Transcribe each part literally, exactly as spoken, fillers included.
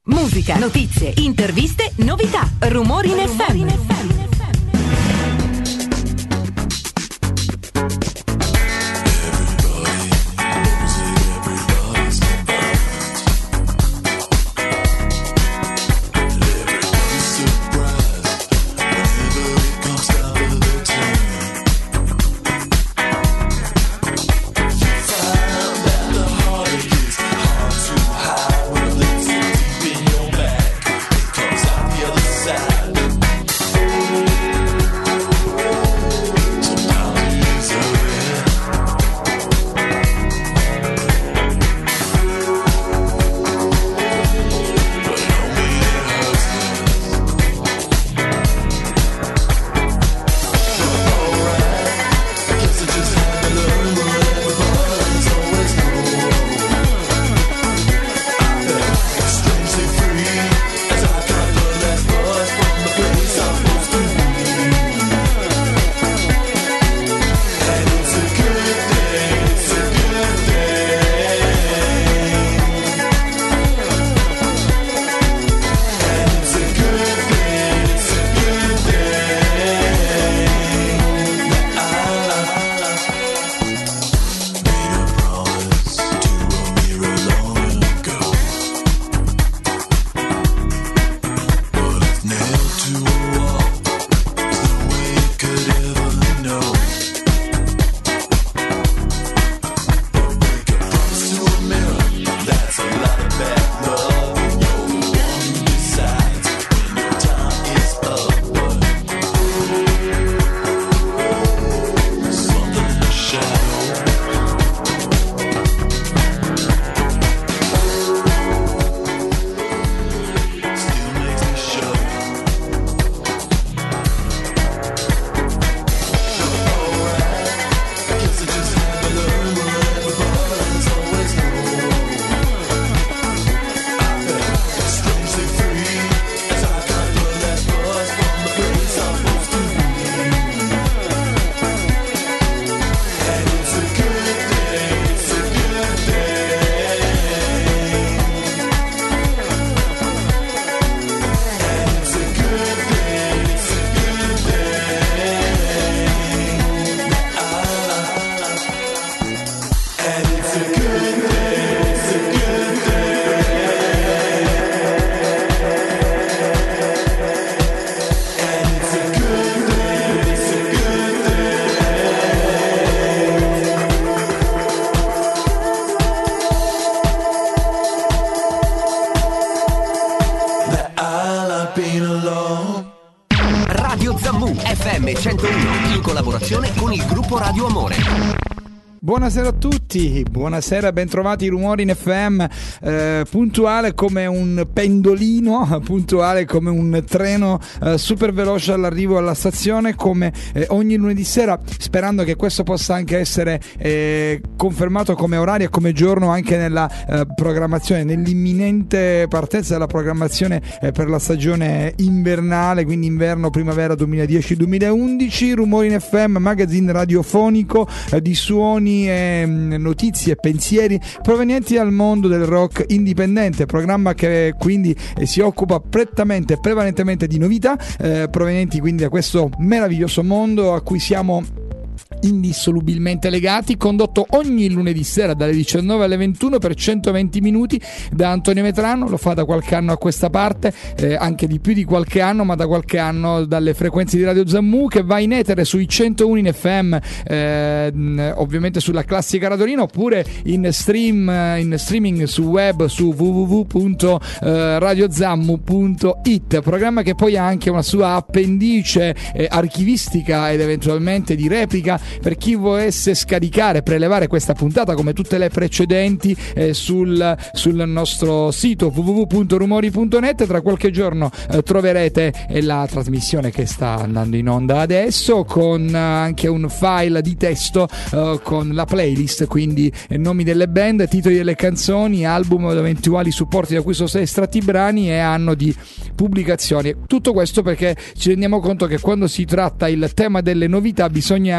Musica, notizie, interviste, novità. Rumori in F M. centouno in collaborazione con il gruppo Radio Amore. Buonasera a tutti, buonasera, bentrovati. Rumori in F M, eh, puntuale come un pendolino, puntuale come un treno eh, super veloce all'arrivo alla stazione, come eh, ogni lunedì sera, sperando che questo possa anche essere eh, confermato come orario e come giorno anche nella eh, programmazione, nell'imminente partenza della programmazione eh, per la stagione invernale, quindi inverno primavera duemiladieci duemilaundici. Rumori in F M, magazine radiofonico eh, di suoni e notizie e pensieri provenienti dal mondo del rock indipendente, programma che quindi eh, si occupa prettamente e prevalentemente di novità eh, provenienti quindi da questo meraviglioso mondo a cui siamo indissolubilmente legati, condotto ogni lunedì sera dalle diciannove alle ventuno per centoventi minuti da Antonio Metrano. Lo fa da qualche anno a questa parte, eh, anche di più di qualche anno, ma da qualche anno dalle frequenze di Radio Zammu, che va in etere sui centouno in F M, eh, ovviamente sulla classica radorina, oppure in stream in streaming su web su w w w punto radiozammu punto it, programma che poi ha anche una sua appendice eh, archivistica ed eventualmente di replica per chi volesse scaricare, prelevare questa puntata come tutte le precedenti eh, sul, sul nostro sito w w w punto rumori punto net. Tra qualche giorno eh, troverete eh, la trasmissione che sta andando in onda adesso, con eh, anche un file di testo eh, con la playlist, quindi eh, nomi delle band, titoli delle canzoni, album ed eventuali supporti da cui sono stati estratti i brani e anno di pubblicazione. Tutto questo perché ci rendiamo conto che quando si tratta il tema delle novità bisogna anche dare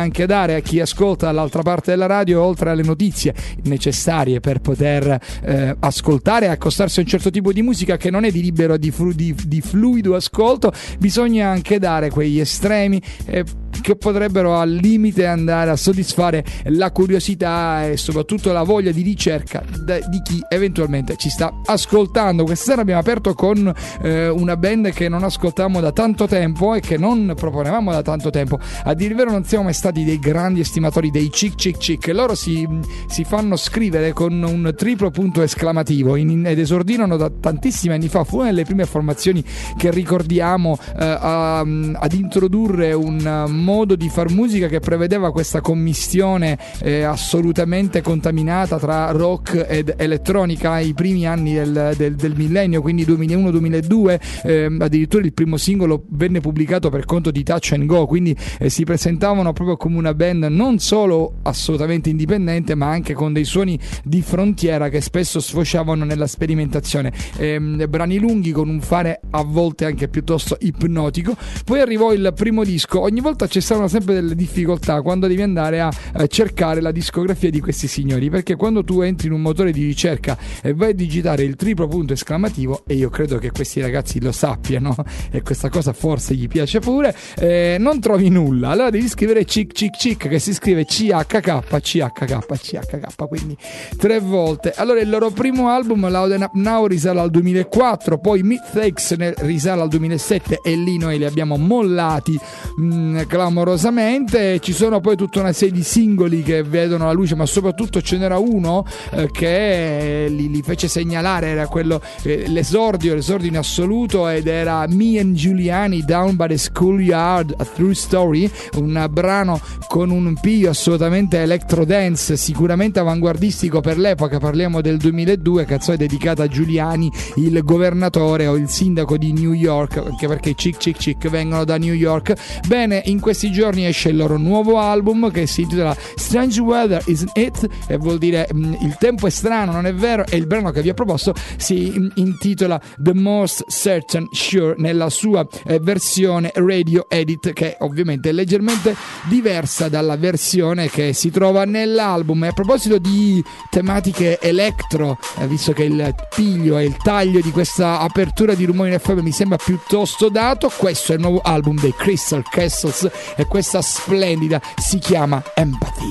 ricordare a chi ascolta dall'altra parte della radio, oltre alle notizie necessarie per poter eh, ascoltare e accostarsi a un certo tipo di musica che non è di libero, di, flu- di, di fluido ascolto, bisogna anche dare quegli estremi eh, che potrebbero al limite andare a soddisfare la curiosità e soprattutto la voglia di ricerca de- di chi eventualmente ci sta ascoltando. Questa sera abbiamo aperto con eh, una band che non ascoltavamo da tanto tempo e che non proponevamo da tanto tempo. A dire il vero non siamo mai stati dei grandi estimatori dei Chic Chic Chic. Loro si, si fanno scrivere con un triplo punto esclamativo in, ed esordirono da tantissimi anni fa. Fu una delle prime formazioni che ricordiamo eh, a, ad introdurre un modo di far musica che prevedeva questa commistione eh, assolutamente contaminata tra rock ed elettronica ai primi anni del, del, del millennio, quindi duemilauno duemiladue. Eh, addirittura il primo singolo venne pubblicato per conto di Touch and Go, quindi eh, si presentavano proprio come una band non solo assolutamente indipendente, ma anche con dei suoni di frontiera che spesso sfociavano nella sperimentazione. Eh, brani lunghi con un fare a volte anche piuttosto ipnotico. Poi arrivò il primo disco. Ogni volta ci stavano sempre delle difficoltà quando devi andare a eh, cercare la discografia di questi signori, perché quando tu entri in un motore di ricerca e vai a digitare il triplo punto esclamativo, e io credo che questi ragazzi lo sappiano e questa cosa forse gli piace pure, eh, non trovi nulla. Allora devi scrivere Chic Chic Chic, che si scrive C H K C H K C H K, quindi tre volte. Allora il loro primo album Loud and Up Now risale al duemilaquattro, poi Mythics ne risale al duemilasette e lì noi li abbiamo mollati mh, clamorosamente. Ci sono poi tutta una serie di singoli che vedono la luce, ma soprattutto ce n'era uno eh, che li, li fece segnalare, era quello eh, l'esordio, l'esordio in assoluto, ed era Me and Giuliani Down by the Schoolyard, A True Story, un brano con un piglio assolutamente electro dance, sicuramente avanguardistico per l'epoca. Parliamo del duemiladue, canzone dedicata a Giuliani, il governatore o il sindaco di New York, anche perché i Chic Chic Chic vengono da New York. Bene, in questi giorni esce il loro nuovo album che si intitola Strange Weather Isn't It, e vuol dire mh, il tempo è strano, non è vero, e il brano che vi ho proposto si mh, intitola The Most Certain Sure nella sua eh, versione radio edit, che ovviamente è leggermente diversa dalla versione che si trova nell'album. E a proposito di tematiche electro, eh, visto che il piglio e il taglio di questa apertura di Rumori in F M mi sembra piuttosto dato, questo è il nuovo album dei Crystal Castles e questa splendida si chiama Empathy.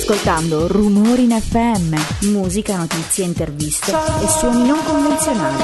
ascoltando Rumori in F M, musica, notizie, interviste e suoni non convenzionali.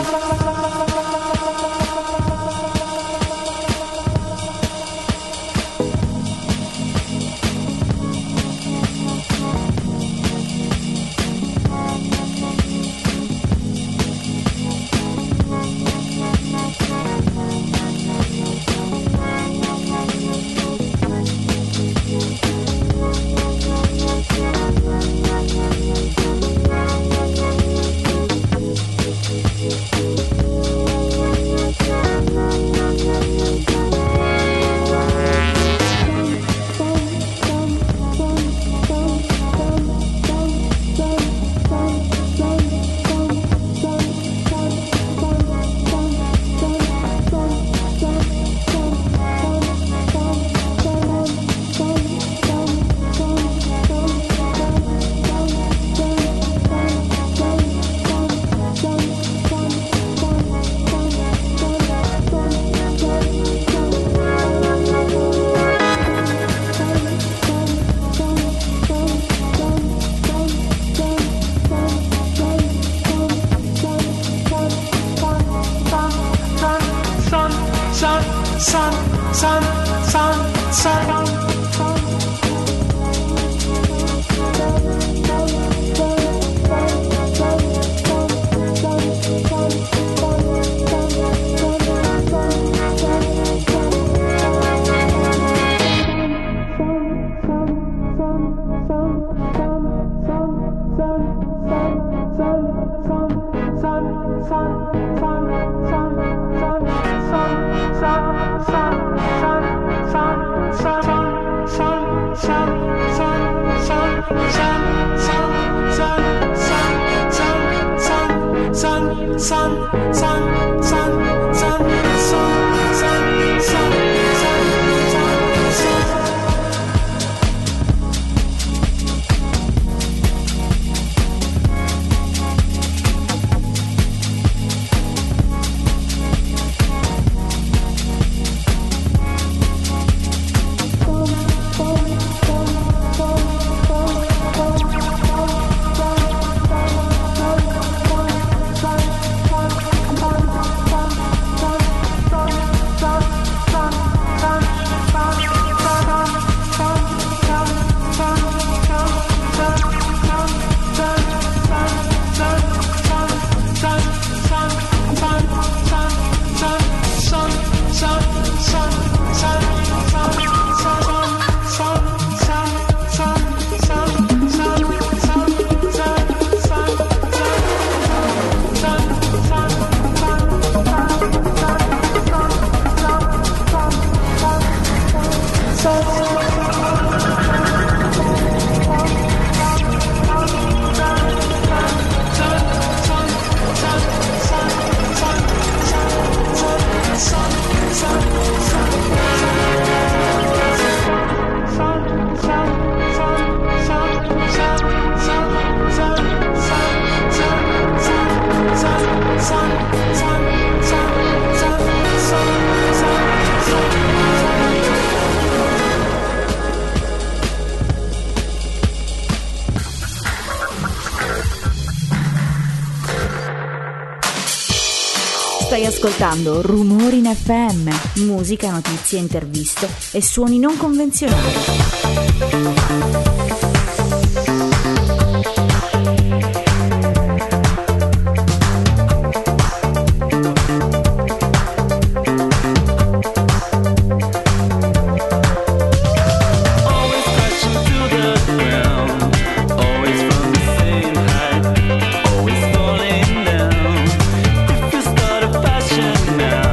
Stai ascoltando Rumori in F M, musica, notizie, interviste e suoni non convenzionali.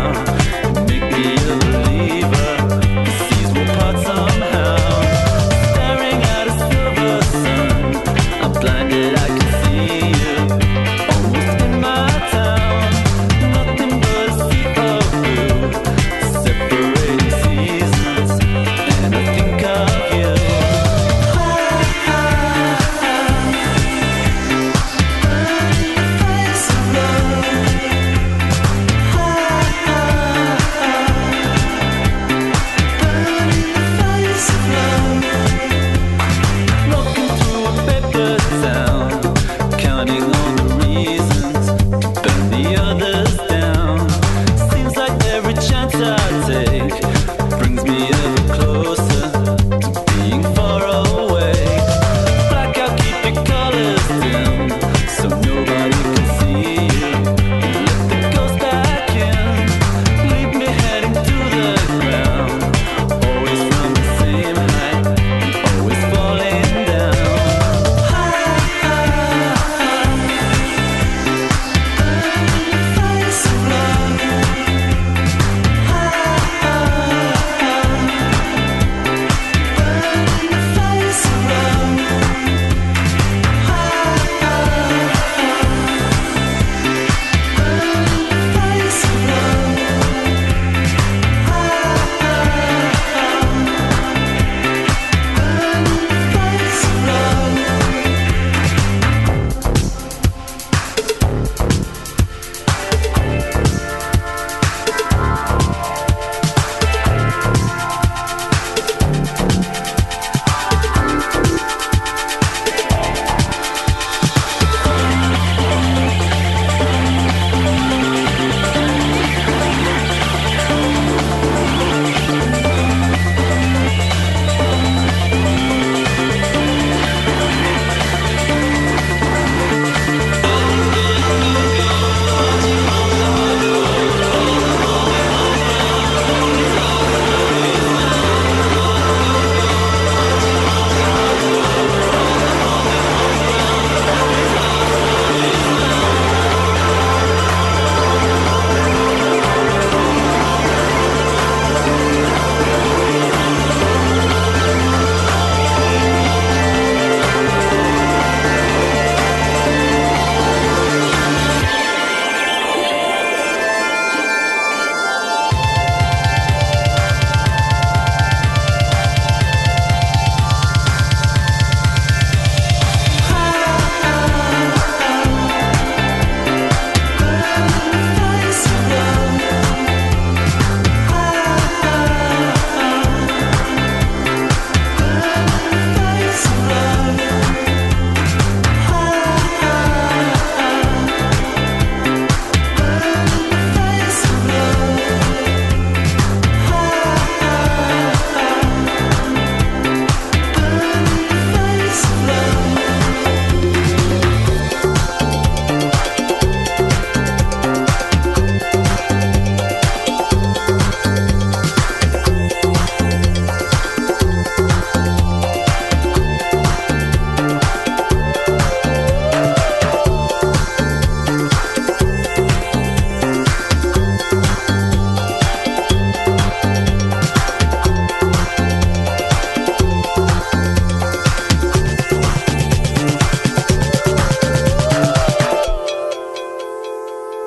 Somehow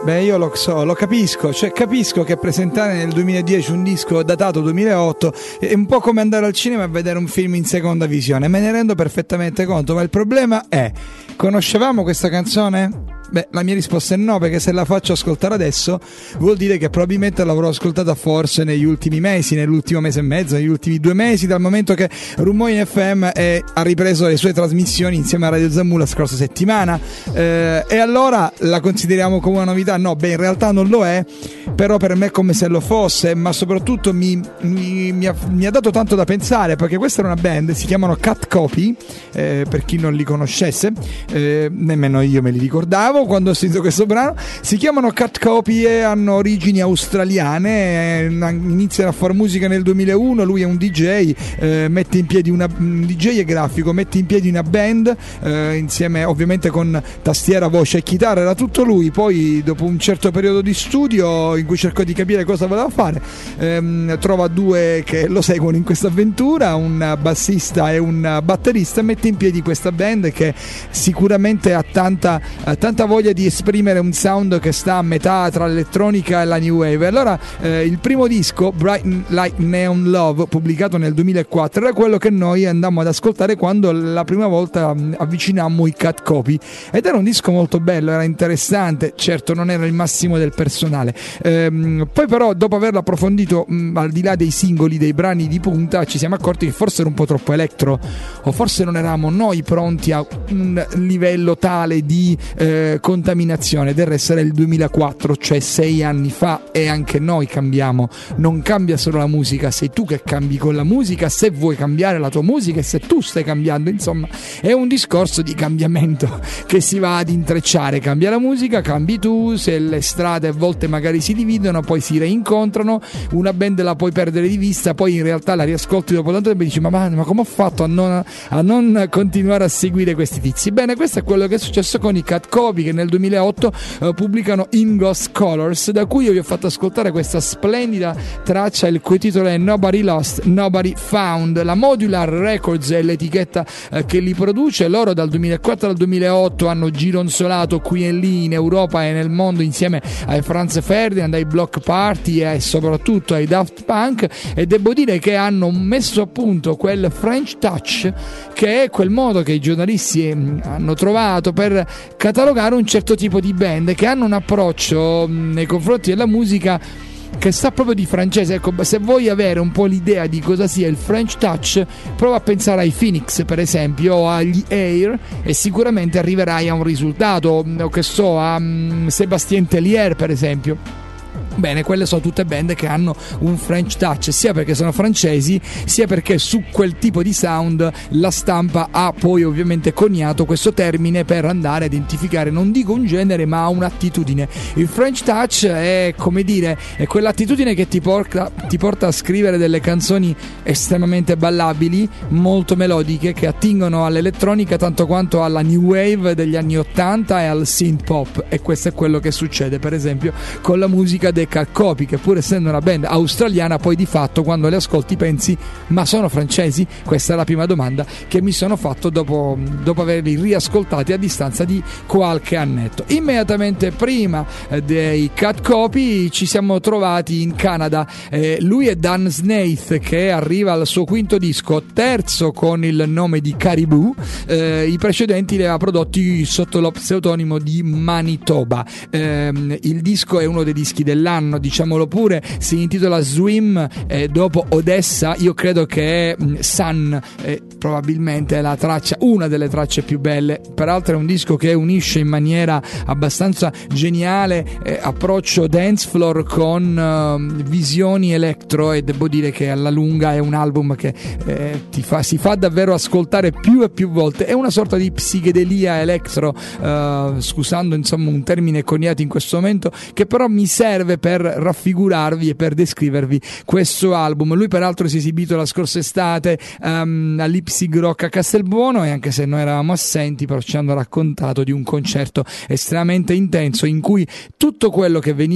Beh, io lo so, lo capisco, cioè capisco che presentare nel duemiladieci un disco datato duemilaotto è un po' come andare al cinema e vedere un film in seconda visione, me ne rendo perfettamente conto, ma il problema è: conoscevamo questa canzone? Beh, la mia risposta è no, perché se la faccio ascoltare adesso vuol dire che probabilmente l'avrò ascoltata forse negli ultimi mesi, nell'ultimo mese e mezzo, negli ultimi due mesi, dal momento che Rumori in F M è, ha ripreso le sue trasmissioni insieme a Radio Zammu la scorsa settimana, eh, e allora la consideriamo come una novità? No, beh, in realtà non lo è, però per me è come se lo fosse, ma soprattutto mi, mi, mi, ha, mi ha dato tanto da pensare, perché questa è una band, si chiamano Cat Copy, eh, per chi non li conoscesse, eh, nemmeno io me li ricordavo quando ho sentito questo brano. Si chiamano Cat Copy e hanno origini australiane, eh, iniziano a fare musica nel duemilauno. Lui è un D J, eh, mette in piedi una, un D J e grafico, mette in piedi una band, eh, insieme ovviamente con tastiera, voce e chitarra, era tutto lui. Poi dopo un certo periodo di studio in cui cercò di capire cosa voleva fare, ehm, trova due che lo seguono in questa avventura, un bassista e un batterista, mette in piedi questa band che sicuramente ha tanta, tanta voglia di esprimere un sound che sta a metà tra l'elettronica e la new wave. Allora eh, il primo disco, Bright Like Neon Love, pubblicato nel duemilaquattro, era quello che noi andammo ad ascoltare quando la prima volta mh, avvicinammo i Cat Copy, ed era un disco molto bello, era interessante, certo non era il massimo del personale. Ehm, poi però dopo averlo approfondito, mh, al di là dei singoli, dei brani di punta, ci siamo accorti che forse era un po' troppo electro, o forse non eravamo noi pronti a un livello tale di eh, contaminazione. Del resto era il duemilaquattro, cioè sei anni fa, e anche noi cambiamo. Non cambia solo la musica, sei tu che cambi con la musica, se vuoi cambiare la tua musica e se tu stai cambiando. Insomma, è un discorso di cambiamento che si va ad intrecciare. Cambia la musica, cambi tu, se le strade a volte magari si dividono, poi si reincontrano, una band la puoi perdere di vista, poi in realtà la riascolti dopo tanto tempo e dici ma, ma, ma come ho fatto a non, a non continuare a seguire questi tizi? Bene, questo è quello che è successo con i Cat Copy, che nel duemilaotto uh, pubblicano In Ghost Colors, da cui io vi ho fatto ascoltare questa splendida traccia, il cui titolo è Nobody Lost, Nobody Found. La Modular Records è l'etichetta uh, che li produce. Loro dal duemilaquattro al duemilaotto hanno gironzolato qui e lì in Europa e nel mondo insieme ai Franz Ferdinand, ai Block Party e soprattutto ai Daft Punk, e devo dire che hanno messo a punto quel French touch, che è quel modo che i giornalisti hanno trovato per catalogare un certo tipo di band che hanno un approccio nei confronti della musica che sa proprio di francese. Ecco, se vuoi avere un po' l'idea di cosa sia il French touch, prova a pensare ai Phoenix per esempio, o agli Air, e sicuramente arriverai a un risultato, o che so, a um, Sébastien Tellier per esempio. Bene, quelle sono tutte band che hanno un French touch, sia perché sono francesi, sia perché su quel tipo di sound la stampa ha poi ovviamente coniato questo termine per andare a identificare, non dico un genere, ma un'attitudine. Il French touch è, come dire, è quell'attitudine che ti porta, ti porta a scrivere delle canzoni estremamente ballabili, molto melodiche, che attingono all'elettronica tanto quanto alla new wave degli anni ottanta e al synth pop, e questo è quello che succede per esempio con la musica dei Cat Copy, che pur essendo una band australiana, poi di fatto quando le ascolti pensi ma sono francesi? Questa è la prima domanda che mi sono fatto dopo, dopo averli riascoltati a distanza di qualche annetto. Immediatamente prima dei Cat Copy ci siamo trovati in Canada, eh, lui è Dan Snaith, che arriva al suo quinto disco, terzo con il nome di Caribou. Eh, i precedenti li aveva prodotti sotto lo pseudonimo di Manitoba. Eh, il disco è uno dei dischi dell'anno, diciamolo pure, si intitola Swim, eh, dopo Odessa. Io credo che mh, Sun eh, probabilmente è la traccia, una delle tracce più belle, peraltro è un disco che unisce in maniera abbastanza geniale eh, approccio dance floor con uh, visioni electro, e devo dire che alla lunga è un album che eh, ti fa, si fa davvero ascoltare più e più volte. È una sorta di psichedelia electro, uh, scusando insomma un termine coniato in questo momento, che però mi serve per raffigurarvi e per descrivervi questo album. Lui peraltro si è esibito la scorsa estate um, all'Ipsig Rock a Castelbuono, e anche se noi eravamo assenti però ci hanno raccontato di un concerto estremamente intenso in cui tutto quello che veniva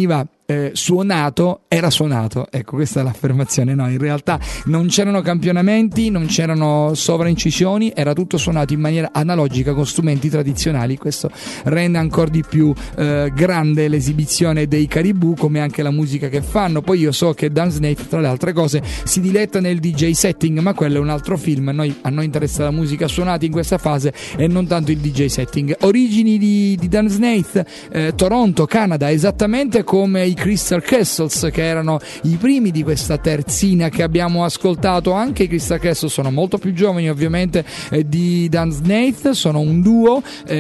eh, suonato era suonato. Ecco, questa è l'affermazione. No, in realtà non c'erano campionamenti, non c'erano sovraincisioni, era tutto suonato in maniera analogica con strumenti tradizionali. Questo rende ancora di più eh, grande l'esibizione dei Caribou, come anche la musica che fanno. Poi io so che Dan Snaith, tra le altre cose, si diletta nel D J setting, ma quello è un altro film. A noi, a noi interessa la musica suonata in questa fase e non tanto il D J setting. Origini di, di Dan Snaith, eh, Toronto, Canada, esattamente come i Crystal Castles, che erano i primi di questa terzina che abbiamo ascoltato. Anche i Crystal Castles sono molto più giovani ovviamente eh, di Dan Snaith, sono un duo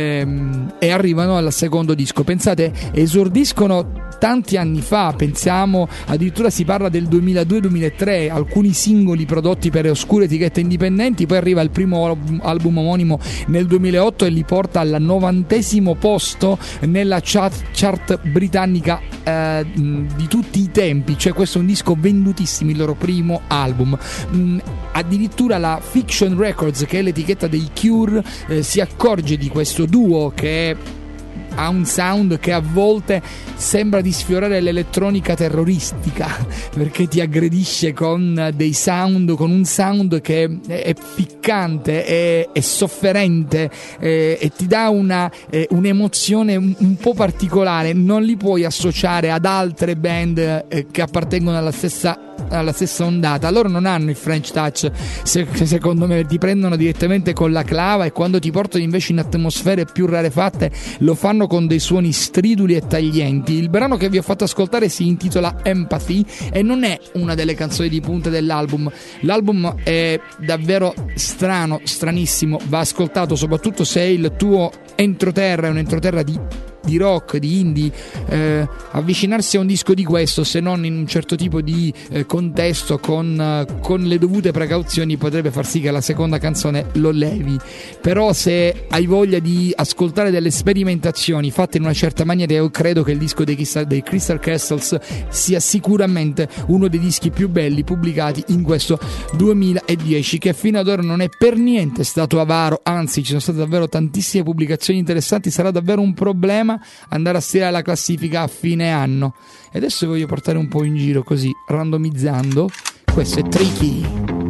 ehm, e arrivano al secondo disco. Pensate, esordiscono tanti anni fa, pensiamo addirittura si parla del duemiladue duemilatré, alcuni singoli prodotti per oscure etichette indipendenti, poi arriva il primo album omonimo nel duemilaotto e li porta al novantesimo posto nella chart, chart britannica eh, di tutti i tempi. Cioè questo è un disco vendutissimo, il loro primo album. Mm, addirittura la Fiction Records, che è l'etichetta dei Cure, eh, si accorge di questo duo che ha un sound che a volte sembra di sfiorare l'elettronica terroristica, perché ti aggredisce con dei sound, con un sound che è piccante, è, è sofferente, è, e ti dà una, è, un'emozione un, un po' particolare. Non li puoi associare ad altre band eh, che appartengono alla stessa alla stessa ondata. Loro non hanno il French touch, se, secondo me ti prendono direttamente con la clava, e quando ti portano invece in atmosfere più rarefatte lo fanno con dei suoni striduli e taglienti. Il brano che vi ho fatto ascoltare si intitola Empathy e non è una delle canzoni di punta dell'album. L'album è davvero strano, stranissimo, va ascoltato soprattutto se il tuo entroterra è un entroterra di di rock, di indie. Eh, avvicinarsi a un disco di questo, se non in un certo tipo di eh, contesto, con, uh, con le dovute precauzioni, potrebbe far sì che la seconda canzone lo levi. Però se hai voglia di ascoltare delle sperimentazioni fatte in una certa maniera, io credo che il disco dei Crystal, dei Crystal Castles sia sicuramente uno dei dischi più belli pubblicati in questo duemiladieci, che fino ad ora non è per niente stato avaro, anzi ci sono state davvero tantissime pubblicazioni interessanti. Sarà davvero un problema andare a stilare la classifica a fine anno. E adesso voglio portare un po' in giro così, randomizzando. Questo è Tricky.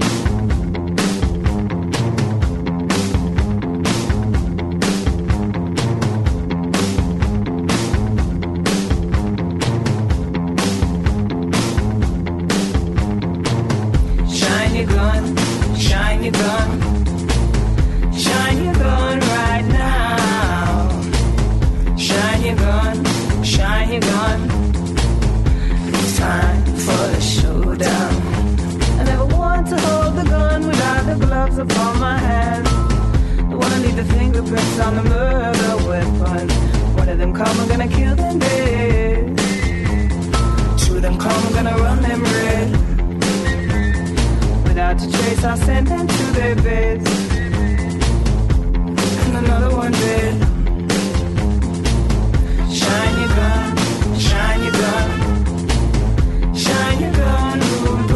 Shine your gun, shine your gun, shine your gun right now. Shine your gun, shine your gun. It's time for the showdown. I never want to hold the gun without the gloves upon my hand. I wanna leave the fingerprints on the murder weapon. One of them come, I'm gonna kill them dead. Two of them come, I'm gonna run them red. Without a trace, I'll send them to their beds. And another one dead. Shine your gun, shine your gun, shine your gun, rude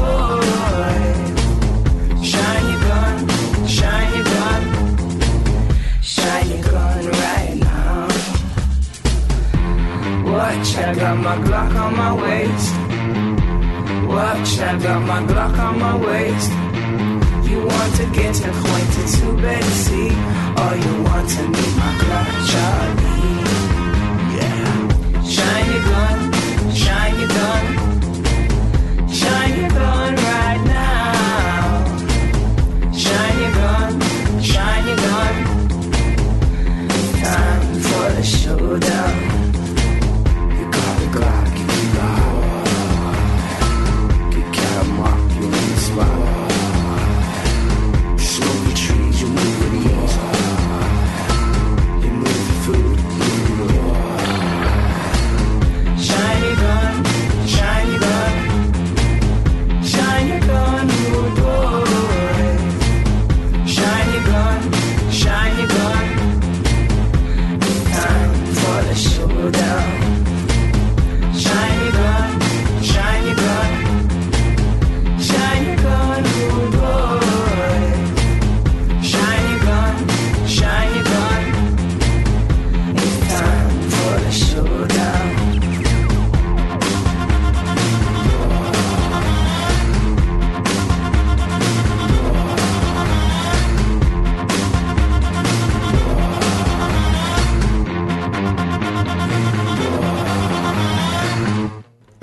boy. Shine your gun, shine your gun, shine your gun right now. Watch, I got my Glock on my waist. Watch, I got my Glock on my waist. You want to get acquainted to better see, or you want to meet my Glock, Charlie. Shine your gun, shine your gun, shine your gun right now. Shine your gun, shine your gun. Time for the showdown. You got the Glock, you got get cat mark, you in the spot. Smoke the trees, you move with ease. You move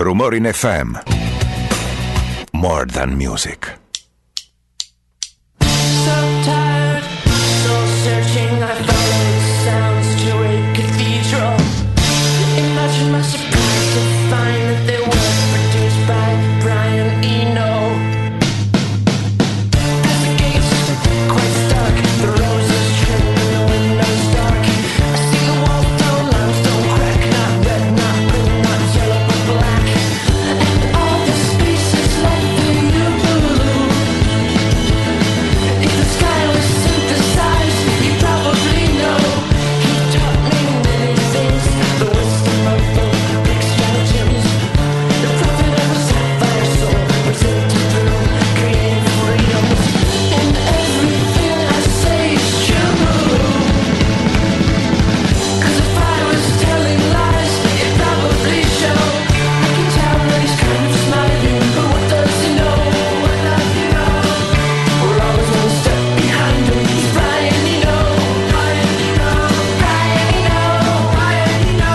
Rumori in F M. More than music. So tired, so searching, I followed sounds to a cathedral. Imagine my surprise to find that they were produced by Brian Eno. As the gates quite stark, the roses trim and the windows dark. I see the walls though limestone crack, not red, not blue, not yellow, but black. And all the space is like the you. If the sky was synthesized, you probably know. He taught me many things. The wisdom of the big stratagems. The prophet of a sapphire soul presented through creative freedoms. And everything I say is true. Cause if I was telling lies, it'd probably show. I can tell that he's kind of smiling, but what does he know? What does he know? We're always one step behind him. He's Brian Eno. Brian Eno. Brian Eno. Brian Eno.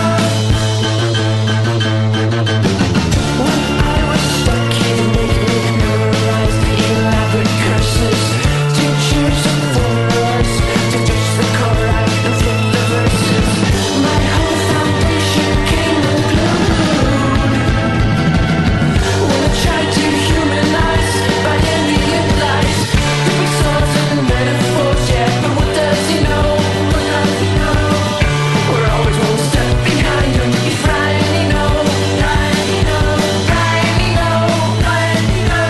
When I was stuck, he'd make me memorize elaborate curses, tinctures of formulas to ditch the chorus and flip the verses. My whole foundation came unglued when I tried to humanize by ambient lies. Different swords and metaphors, yeah, but what does he know? What does he know? We're always one step behind him. He's Brian Eno. Brian Eno. Brian Eno. Brian Eno.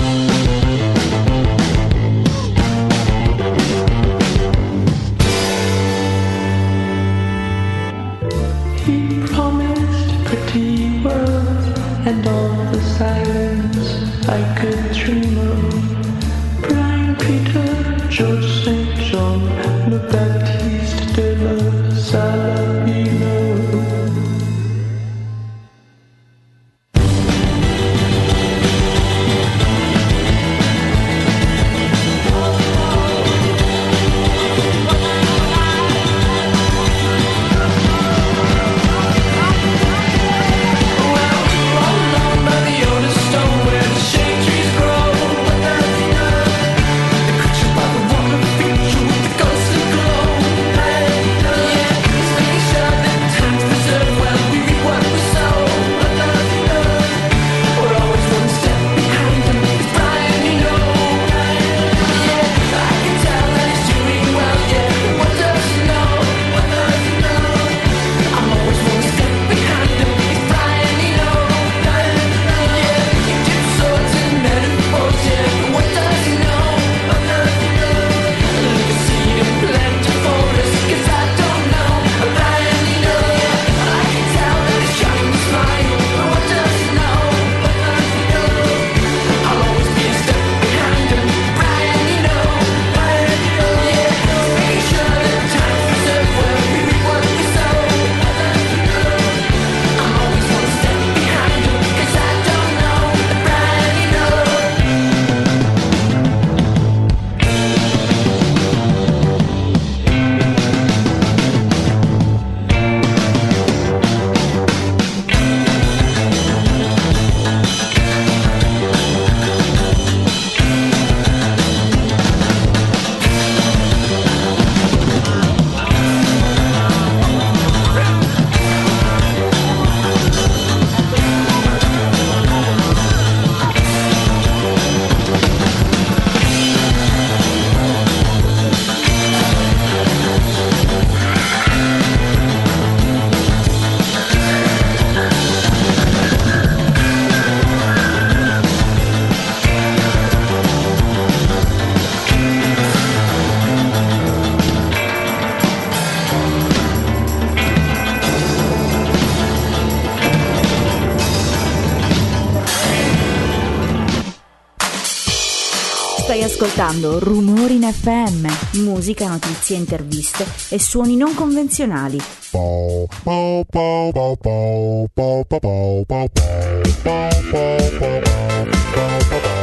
He promised pretty words and all the silence I could dream of. Brian Peter, George Saint John, Le Baptiste de la Saladino. Stai ascoltando Rumori in F M, musica, notizie, interviste e suoni non convenzionali. Bow, bow, bow, bow, bow, bow, bow, bow, bow, bow, bow, bow, bow, bow.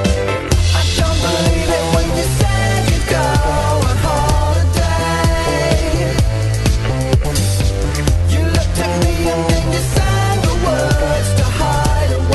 I don't believe it when you said you'd go on holiday. You looked at me and then you sang the words to hide away.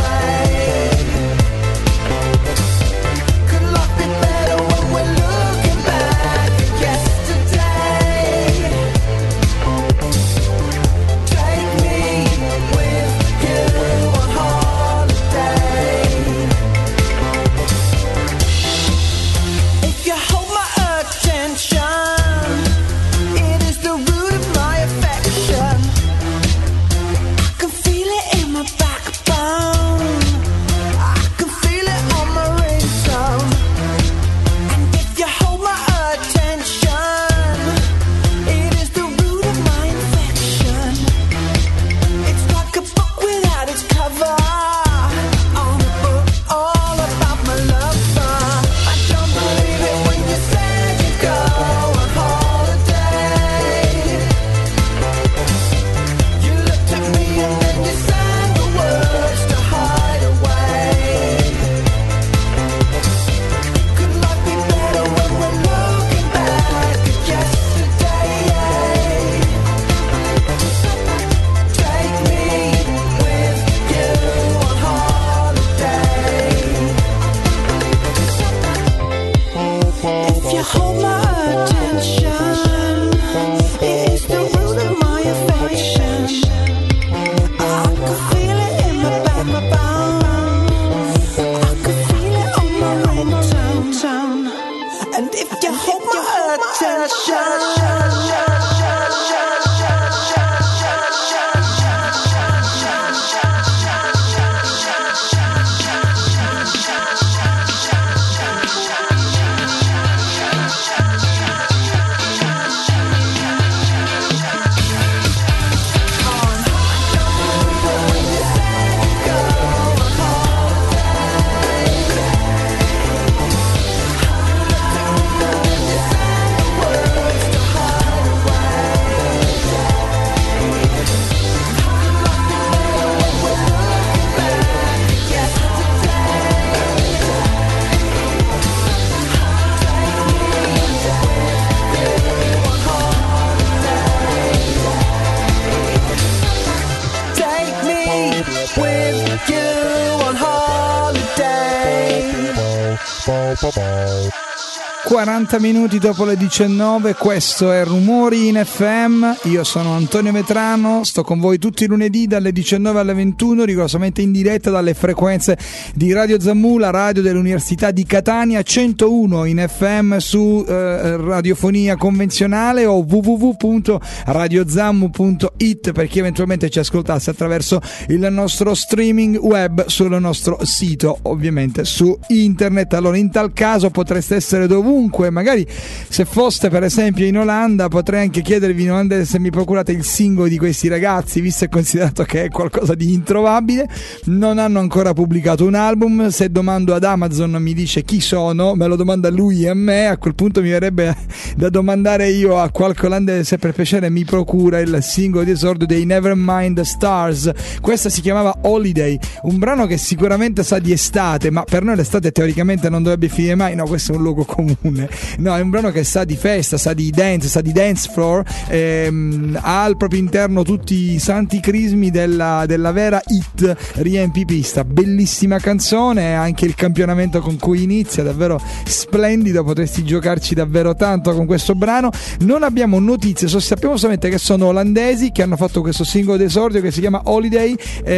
bow, bow, bow. quaranta minuti dopo le diciannove, questo è Rumori in F M, io sono Antonio Vetrano, sto con voi tutti i lunedì dalle diciannove alle ventuno, rigorosamente in diretta dalle frequenze di Radio Zammu, la radio dell'Università di Catania, centouno in F M su eh, radiofonia convenzionale o w w w punto radiozammu punto it per chi eventualmente ci ascoltasse attraverso il nostro streaming web sul nostro sito, ovviamente su internet. Allora, in tal caso potreste essere dovunque, magari se foste per esempio in Olanda potrei anche chiedervi in Olanda se mi procurate il singolo di questi ragazzi, visto e considerato che è qualcosa di introvabile. Non hanno ancora pubblicato un album, se domando ad Amazon mi dice chi sono, me lo domanda lui e a me, a quel punto mi verrebbe da domandare io a qualche olandese se per piacere mi procura il singolo di esordio dei Nevermind Stars. Questa si chiamava Holiday, un brano che sicuramente sa di estate, ma per noi l'estate teoricamente non dovrebbe finire mai, no, questo è un luogo comune. No, è un brano che sa di festa, sa di dance, sa di dance floor, ehm, ha al proprio interno tutti i santi crismi della, della vera hit riempi pista. Bellissima canzone, anche il campionamento con cui inizia, davvero splendido, potresti giocarci davvero tanto con questo brano. Non abbiamo notizie, so, sappiamo solamente che sono olandesi che hanno fatto questo singolo d'esordio che si chiama Holiday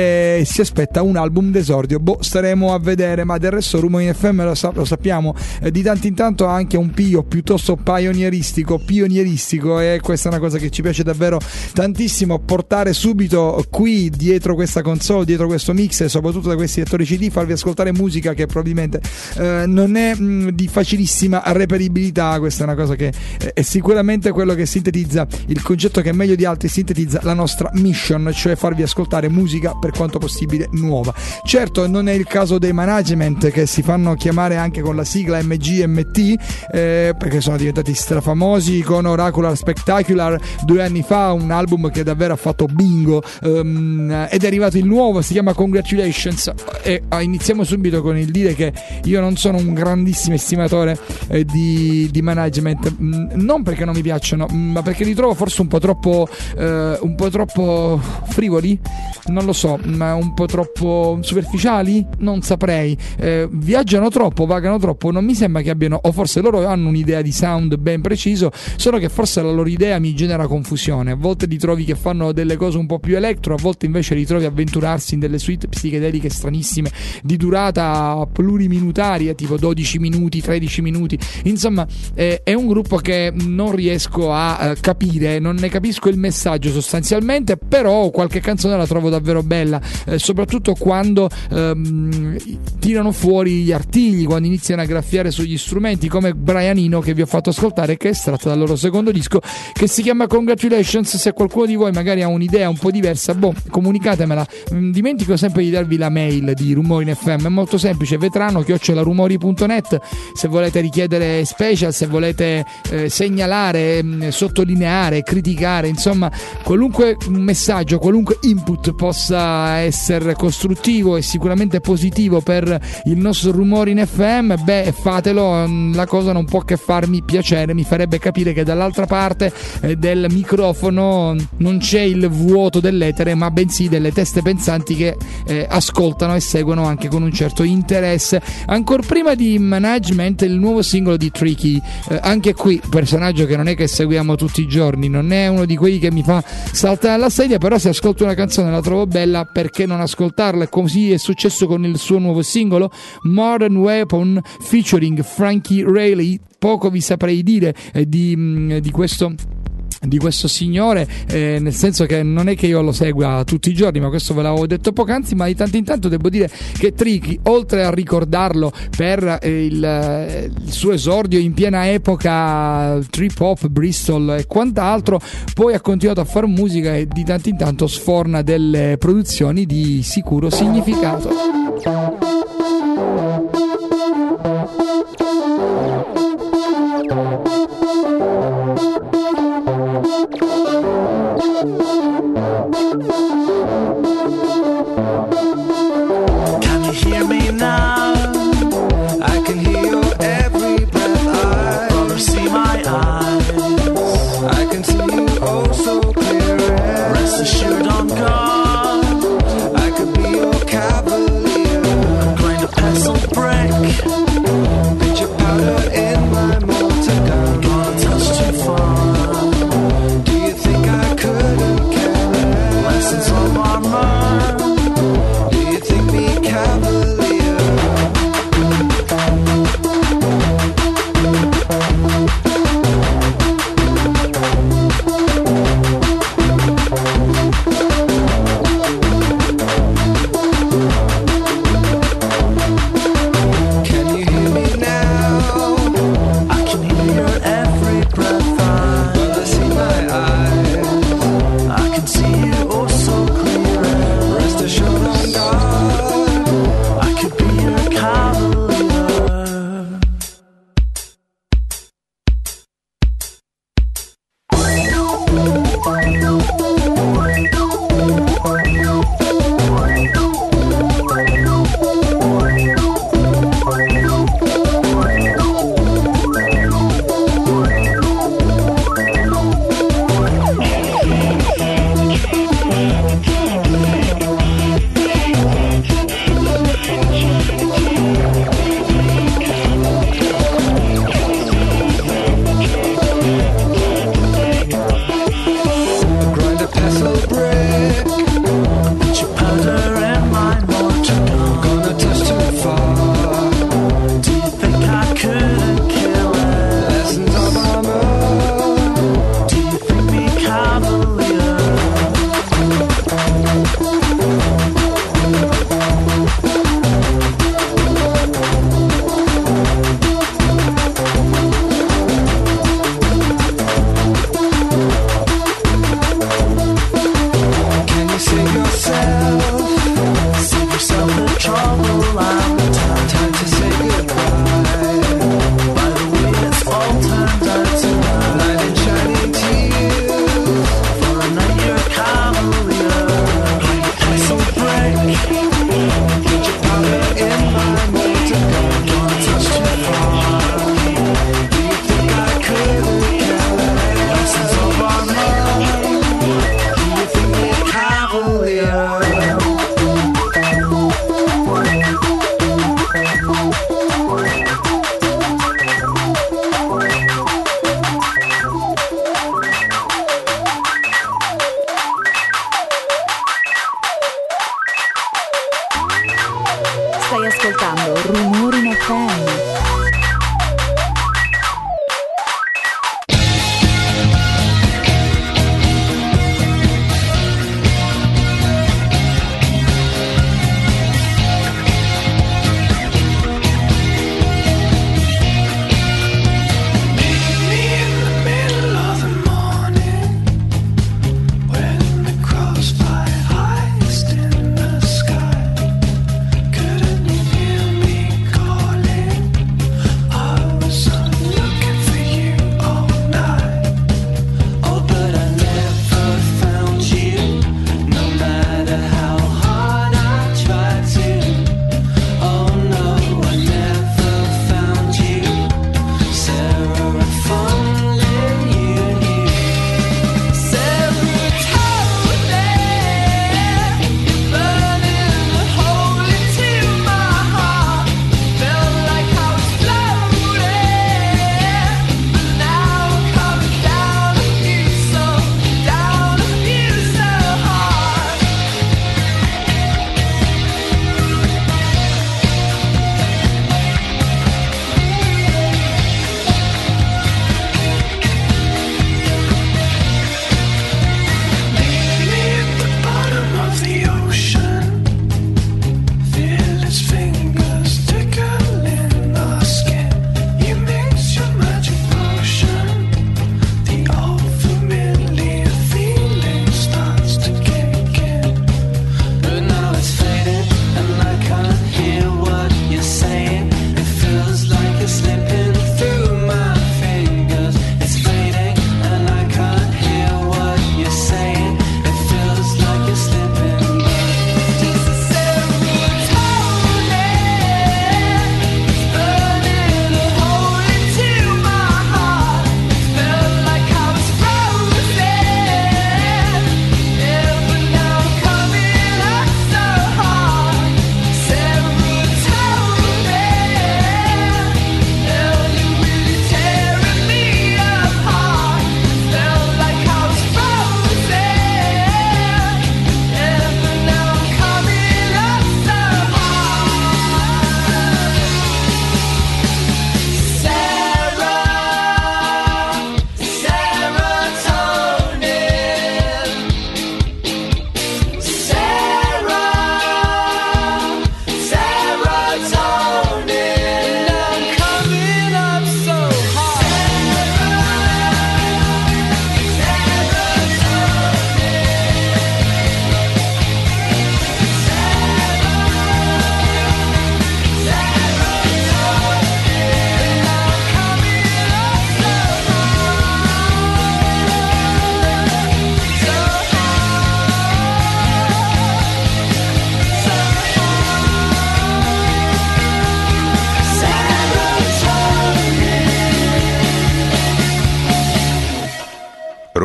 e si aspetta un album d'esordio, boh, staremo a vedere, ma del resto Rumori in F M lo, sa- lo sappiamo, eh, di tanto in tanto anche un pio piuttosto pionieristico pionieristico e questa è una cosa che ci piace davvero tantissimo, portare subito qui dietro questa console, dietro questo mix e soprattutto da questi lettori C D, farvi ascoltare musica che probabilmente eh, non è mh, di facilissima reperibilità. Questa è una cosa che eh, è sicuramente quello che sintetizza il concetto che meglio di altri sintetizza la nostra mission, cioè farvi ascoltare musica per quanto possibile nuova. Certo, non è il caso dei Management, che si fanno chiamare anche con la sigla M G M T, eh, perché sono diventati strafamosi con Oracular Spectacular due anni fa, un album che davvero ha fatto bingo, um, ed è arrivato il nuovo, si chiama Congratulations e uh, iniziamo subito con il dire che io non sono un grandissimo estimatore eh, di, di Management, mm, non perché non mi piacciono, mm, ma perché li trovo forse un po' troppo eh, un po' troppo frivoli, non lo so, ma un po' troppo superficiali, non saprei, eh, viaggiano troppo, vagano troppo, non mi sembra che abbiano, o forse loro hanno un'idea di sound ben preciso, solo che forse la loro idea mi genera confusione. A volte li trovi che fanno delle cose un po' più electro, a volte invece li trovi avventurarsi in delle suite psichedeliche stranissime di durata pluriminutaria, tipo dodici minuti, tredici minuti. Insomma, eh, è un gruppo che non riesco a eh, capire, non ne capisco il messaggio sostanzialmente, però qualche canzone la trovo davvero bella, eh, soprattutto quando ehm, tirano fuori gli artigli, quando iniziano a graffiare sugli strumenti, come Brian Eno che vi ho fatto ascoltare, che è estratto dal loro secondo disco che si chiama Congratulations. Se qualcuno di voi magari ha un'idea un po' diversa, boh, comunicatemela. Mm, dimentico sempre di darvi la mail di Rumori in F M, è molto semplice, vetrano chiocciola rumori punto net, se volete richiedere special, se volete eh, segnalare, mh, sottolineare, criticare, insomma qualunque messaggio, qualunque input possa essere costruttivo e sicuramente positivo per il nostro Rumori in F M, beh, fatelo. La cosa non può che farmi piacere, mi farebbe capire che dall'altra parte eh, del microfono non c'è il vuoto dell'etere, ma bensì delle teste pensanti che eh, ascoltano e seguono anche con un certo interesse. Ancora prima di Management, il nuovo singolo di Tricky, eh, anche qui personaggio che non è che seguiamo tutti i giorni, non è uno di quelli che mi fa saltare alla sedia, però se ascolto una canzone e la trovo bella, perché non ascoltarla? Così è successo con il suo nuovo singolo Modern Weapon featuring Frankie Riley. Poco vi saprei dire eh, di, di questo di questo signore, eh, nel senso che non è che io lo segua tutti i giorni, ma questo ve l'avevo detto poc'anzi. Ma di tanto in tanto devo dire che Tricky, oltre a ricordarlo per eh, il, il suo esordio in piena epoca trip hop, Bristol e quant'altro, poi ha continuato a fare musica e di tanto in tanto sforna delle produzioni di sicuro significato. Can you hear me now? I can hear your every breath. I wanna see my eyes. I can see you oh so clear. Rest assured on God, I could be your cavalier. Grind a pencil brick,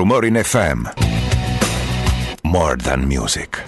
Rumori in F M. More than music.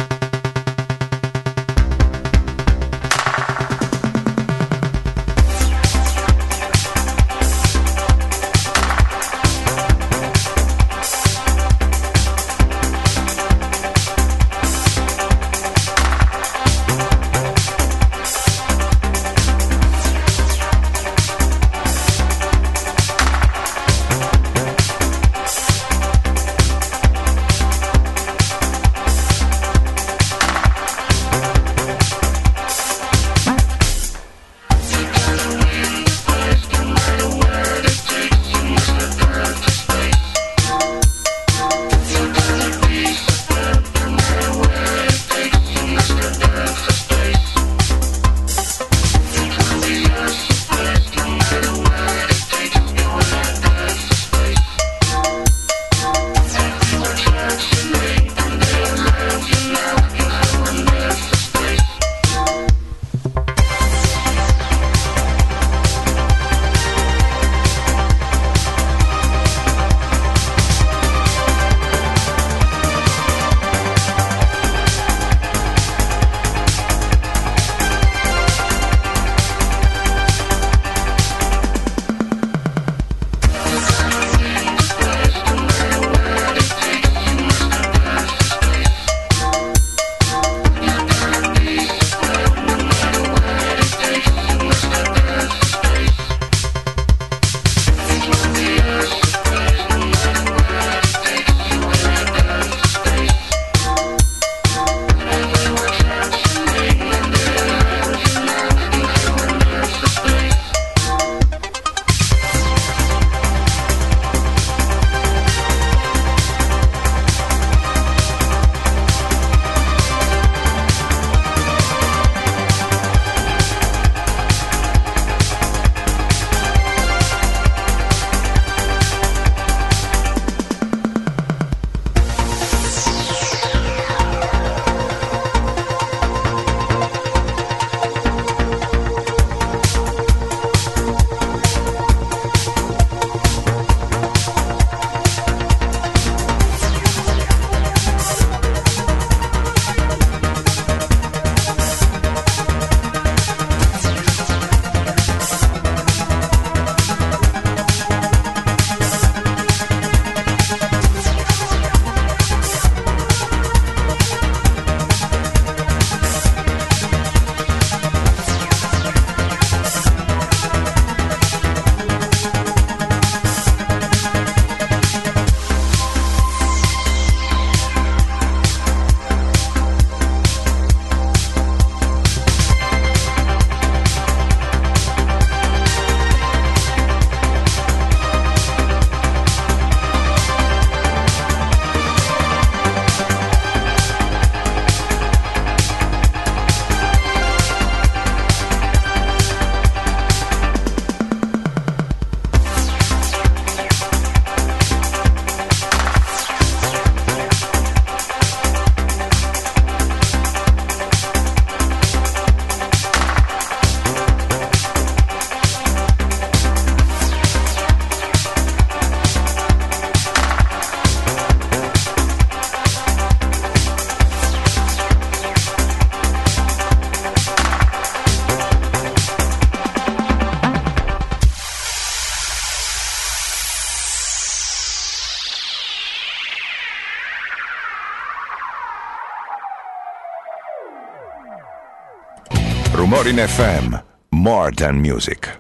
Rumori in F M. More than music.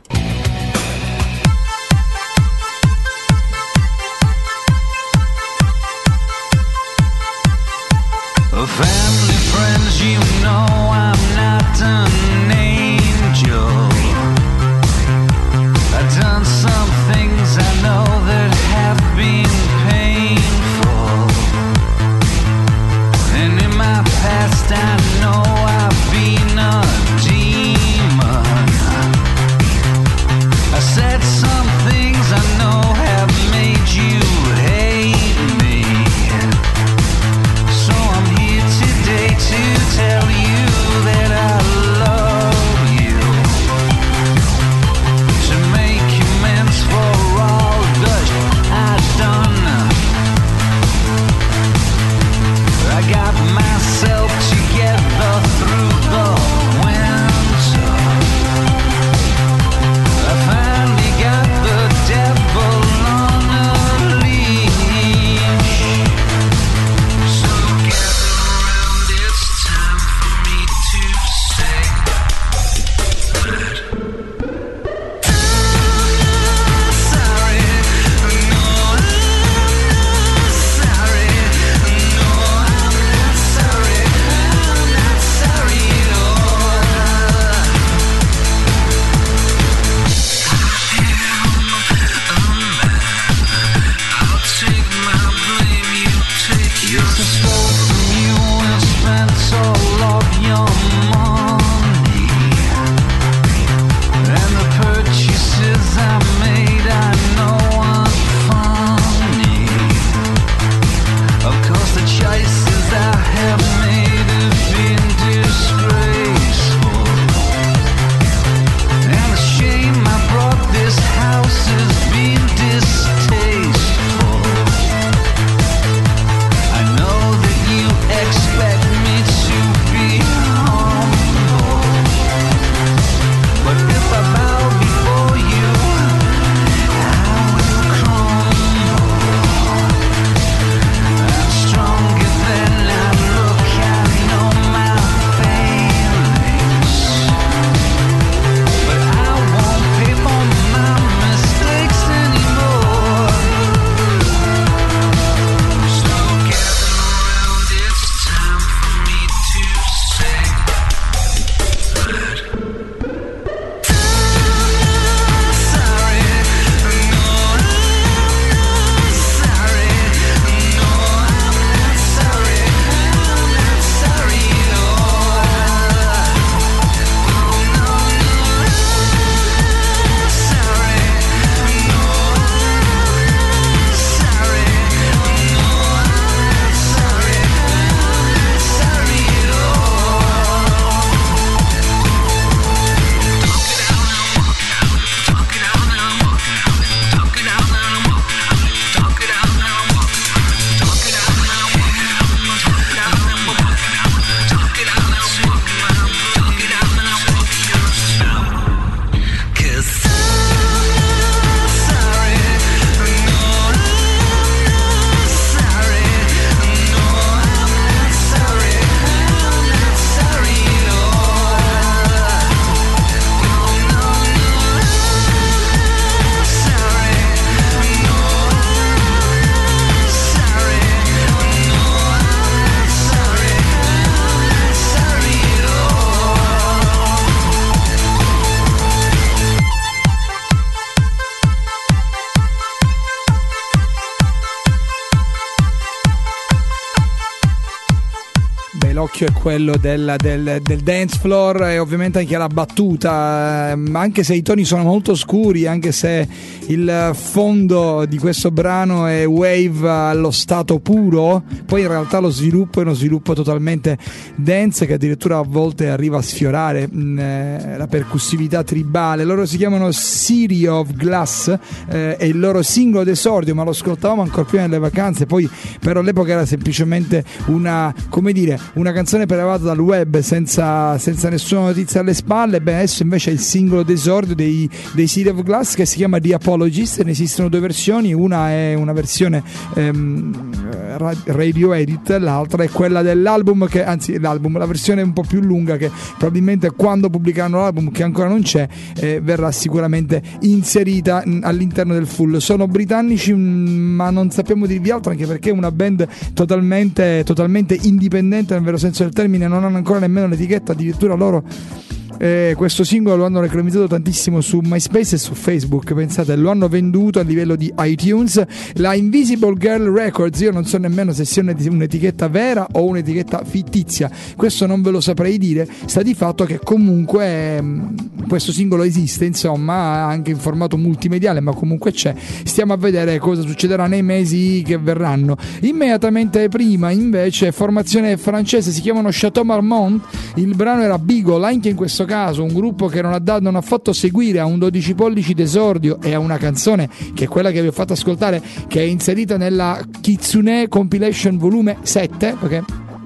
Family, friends, you know I'm not an angel. I've done some things I know that have been painful, and in my past I know I've been a demon. I said some things I know have made you hate me, so I'm here today to tell you that I love you, to make amends for l'occhio è quello del, del, del dance floor e ovviamente anche la battuta, anche se i toni sono molto scuri, anche se il fondo di questo brano è wave allo stato puro, poi in realtà lo sviluppo è uno sviluppo totalmente dance che addirittura a volte arriva a sfiorare mh, la percussività tribale. Loro si chiamano City of Glass, eh, è il loro singolo d'esordio, ma lo ascoltavamo ancora prima delle vacanze, poi però all'epoca era semplicemente una, come dire, una canzone prelevata dal web senza, senza nessuna notizia alle spalle. Beh, adesso invece è il singolo d'esordio dei, dei City of Glass, che si chiama The Apologist, e ne esistono due versioni, una è una versione ehm, radio edit, l'altra è quella dell'album, che anzi l'album, la versione un po' più lunga, che probabilmente quando pubblicheranno l'album, che ancora non c'è, eh, verrà sicuramente inserita all'interno del full. Sono britannici, ma non sappiamo dirvi altro, anche perché è una band totalmente, totalmente indipendente nel vero senso del termine, non hanno ancora nemmeno l'etichetta, addirittura loro Eh, questo singolo lo hanno reclamizzato tantissimo su MySpace e su Facebook, pensate, lo hanno venduto a livello di iTunes. La Invisible Girl Records, io non so nemmeno se sia un'etichetta vera o un'etichetta fittizia, questo non ve lo saprei dire, sta di fatto che comunque mh, questo singolo esiste, insomma, anche in formato multimediale, ma comunque c'è. Stiamo a vedere cosa succederà nei mesi che verranno. Immediatamente prima invece formazione francese, si chiamano Chateau Marmont, il brano era Beagle, anche in questo caso un gruppo che non ha, dato, non ha fatto seguire a un dodici pollici d'esordio e a una canzone che è quella che vi ho fatto ascoltare, che è inserita nella Kitsune Compilation volume sette, perché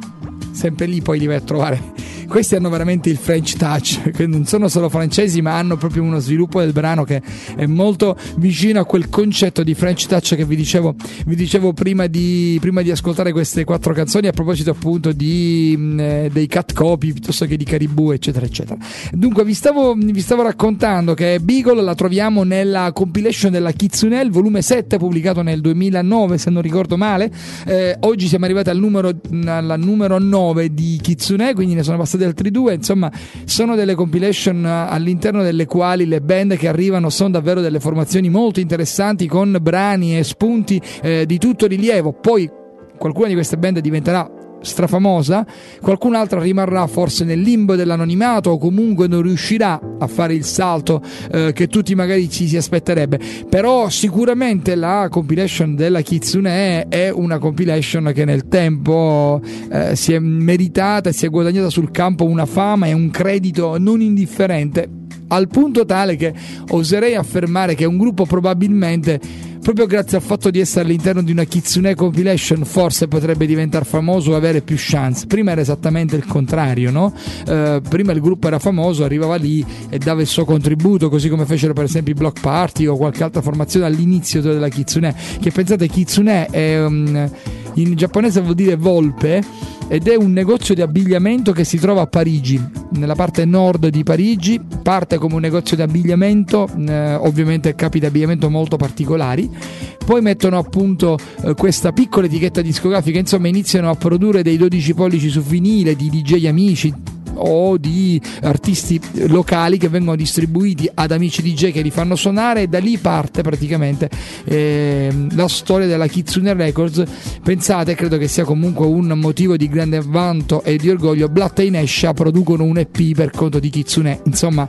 sempre lì poi li vai a trovare. Questi hanno veramente il French touch, che non sono solo francesi, ma hanno proprio uno sviluppo del brano che è molto vicino a quel concetto di French touch che vi dicevo, vi dicevo prima di, prima di ascoltare queste quattro canzoni, a proposito appunto di, eh, dei Cat Copy piuttosto che di Caribou, eccetera eccetera. Dunque vi stavo, vi stavo raccontando che Beagle la troviamo nella compilation della Kitsune, il volume sette, pubblicato nel duemilanove se non ricordo male. Eh, oggi siamo arrivati al numero, al numero nove di Kitsune, quindi ne sono passati altri due. Insomma, sono delle compilation all'interno delle quali le band che arrivano sono davvero delle formazioni molto interessanti, con brani e spunti eh, di tutto rilievo. Poi qualcuna di queste band diventerà strafamosa, qualcun'altra rimarrà forse nel limbo dell'anonimato, o comunque non riuscirà a fare il salto eh, che tutti magari ci si aspetterebbe. Però sicuramente la compilation della Kitsune è una compilation che nel tempo eh, si è meritata e si è guadagnata sul campo una fama e un credito non indifferente, al punto tale che oserei affermare che un gruppo probabilmente, proprio grazie al fatto di essere all'interno di una Kitsune compilation, forse potrebbe diventare famoso o avere più chance. Prima era esattamente il contrario, no? Eh, prima il gruppo era famoso, arrivava lì e dava il suo contributo, così come fecero per esempio i Block Party o qualche altra formazione all'inizio della Kitsune, che pensate, Kitsune è um, in giapponese vuol dire volpe, ed è un negozio di abbigliamento che si trova a Parigi, nella parte nord di Parigi. Parte come un negozio di abbigliamento, eh, ovviamente capi di abbigliamento molto particolari, poi mettono a punto eh, questa piccola etichetta discografica, insomma iniziano a produrre dei dodici pollici su vinile di D J amici o di artisti locali che vengono distribuiti ad amici D J che li fanno suonare, e da lì parte praticamente eh, la storia della Kitsune Records. Pensate, credo che sia comunque un motivo di grande vanto e di orgoglio, Blood and Ash producono un E P per conto di Kitsune. Insomma,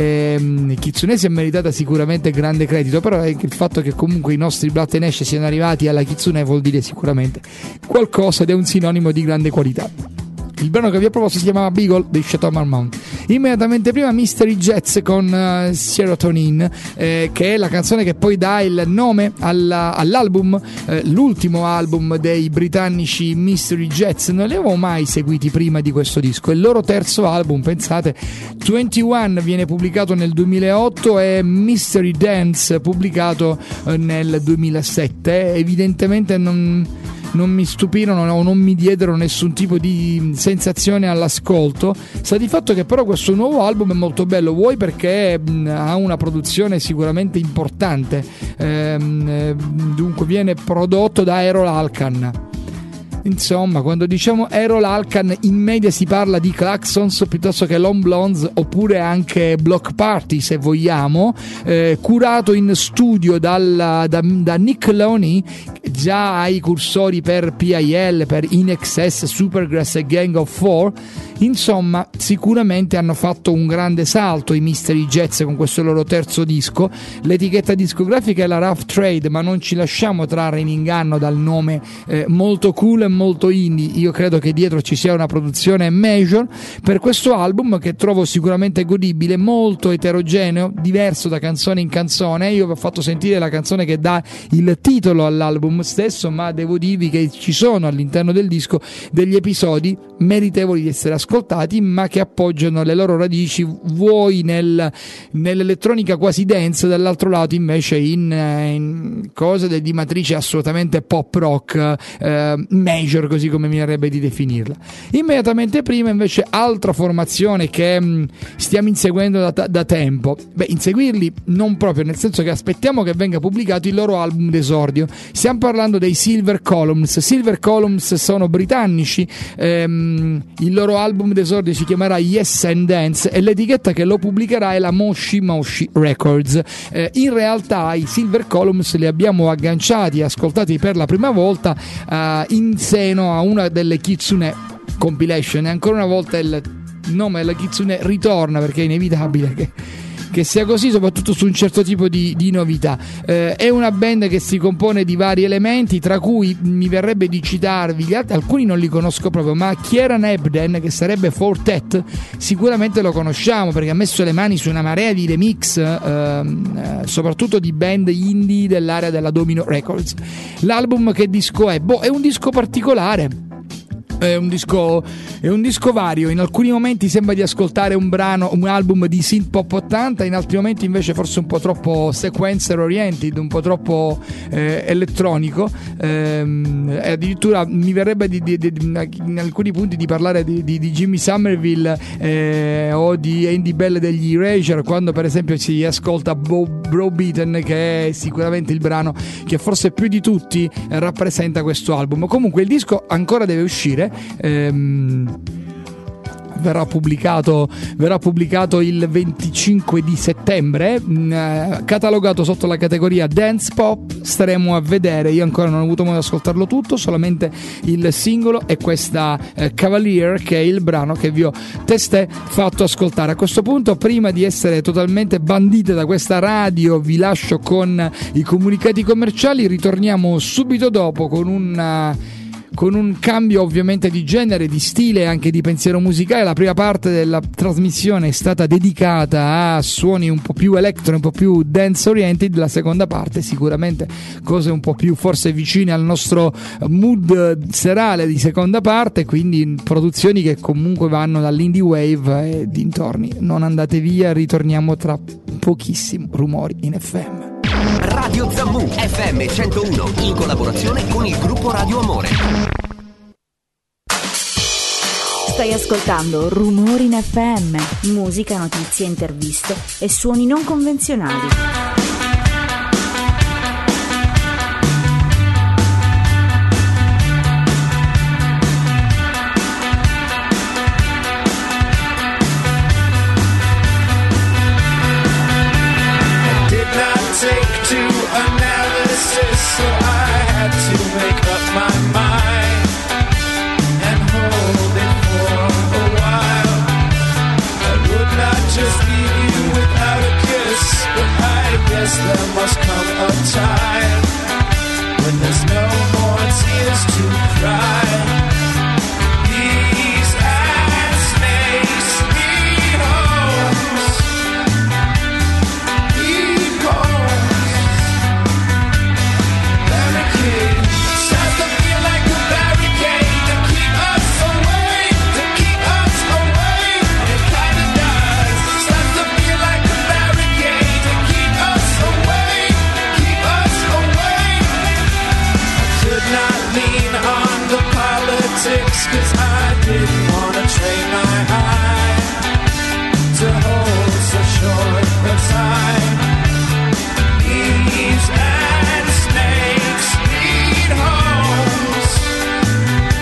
ehm, Kitsune si è meritata sicuramente grande credito, però il fatto che comunque i nostri Blood and Ash siano arrivati alla Kitsune vuol dire sicuramente qualcosa, ed è un sinonimo di grande qualità. Il brano che vi ho proposto si chiamava Beagle dei Chateau Marmont. Immediatamente prima Mystery Jets con uh, Serotonin, eh, che è la canzone che poi dà il nome alla, all'album, eh, l'ultimo album dei britannici Mystery Jets. Non li avevo mai seguiti prima di questo disco. Il loro terzo album, pensate, ventuno, viene pubblicato nel duemilaotto, e Mystery Dance pubblicato eh, nel duemilasette. Evidentemente non... non mi stupirono o non mi diedero nessun tipo di sensazione all'ascolto. Sta di fatto che però questo nuovo album è molto bello, vuoi perché mh, ha una produzione sicuramente importante, ehm, dunque viene prodotto da Errol Alkan. insomma, quando diciamo Errol Alkan in media si parla di Klaxons piuttosto che Long Blondes, oppure anche Block Party se vogliamo, eh, curato in studio dal, da, da Nick Loney, già ai cursori per P I L, per In Excess, Supergrass e Gang of Four. Insomma, sicuramente hanno fatto un grande salto i Mystery Jets con questo loro terzo disco. L'etichetta discografica è la Rough Trade, ma non ci lasciamo trarre in inganno dal nome eh, molto cool e molto indie. Io credo che dietro ci sia una produzione major per questo album, che trovo sicuramente godibile, molto eterogeneo, diverso da canzone in canzone. Io vi ho fatto sentire la canzone che dà il titolo all'album stesso, ma devo dirvi che ci sono all'interno del disco degli episodi meritevoli di essere ascoltati, ma che appoggiano le loro radici vuoi nel, nell'elettronica quasi dance, dall'altro lato invece in, in cose di matrice assolutamente pop rock eh, major, così come mi verrebbe di definirla. Immediatamente prima invece altra formazione che mh, stiamo inseguendo da, da tempo. Beh, inseguirli non proprio, nel senso che aspettiamo che venga pubblicato il loro album d'esordio. Stiamo parlando dei Silver Columns. Silver Columns sono britannici, ehm, il loro album d'esordio si chiamerà Yes and Dance e l'etichetta che lo pubblicherà è la Moshi Moshi Records. Eh, in realtà i Silver Columns li abbiamo agganciati e ascoltati per la prima volta eh, in seno a una delle Kitsune compilation, e ancora una volta il nome della Kitsune ritorna perché è inevitabile che che sia così, soprattutto su un certo tipo di, di novità. Eh, è una band che si compone di vari elementi, tra cui mi verrebbe di citarvi gli altri, alcuni non li conosco proprio, ma Kieran Ebden, che sarebbe Fortet, sicuramente lo conosciamo perché ha messo le mani su una marea di remix, ehm, eh, soprattutto di band indie dell'area della Domino Records. L'album che disco è? Boh, è un disco particolare. È un disco, è un disco vario, in alcuni momenti sembra di ascoltare un brano, un album di synth pop ottanta, in altri momenti invece forse un po' troppo sequencer oriented, un po' troppo eh, elettronico, ehm, e addirittura mi verrebbe di, di, di, in alcuni punti di parlare di, di, di Jimmy Somerville eh, o di Andy Bell degli Erasure, quando per esempio si ascolta Bo, Bro Beaten, che è sicuramente il brano che forse più di tutti eh, rappresenta questo album. Comunque il disco ancora deve uscire. Ehm, verrà pubblicato verrà pubblicato il venticinque di settembre, mh, catalogato sotto la categoria Dance Pop. Staremo a vedere, io ancora non ho avuto modo di ascoltarlo tutto, solamente il singolo e questa eh, Cavalier, che è il brano che vi ho testé fatto ascoltare. A questo punto, prima di essere totalmente bandite da questa radio, vi lascio con i comunicati commerciali. Ritorniamo subito dopo con una con un cambio ovviamente di genere, di stile e anche di pensiero musicale. La prima parte della trasmissione è stata dedicata a suoni un po' più electro, un po' più dance oriented, la seconda parte sicuramente cose un po' più forse vicine al nostro mood serale di seconda parte, quindi produzioni che comunque vanno dall'indie wave e dintorni. Non andate via, ritorniamo tra pochissimo. Rumori in F M. Radio Zammu F M centouno in collaborazione con il gruppo Radio Amore. Stai ascoltando Rumori in F M, musica, notizie, interviste e suoni non convenzionali. Take to analysis, so I had to make up my mind and hold it for a while. I would not just leave you without a kiss, but I guess there must come a time when there's no more tears to cry. These eyes snakes need homes. Cause I didn't wanna train my eye to hold so short a time. Thieves and snakes need homes.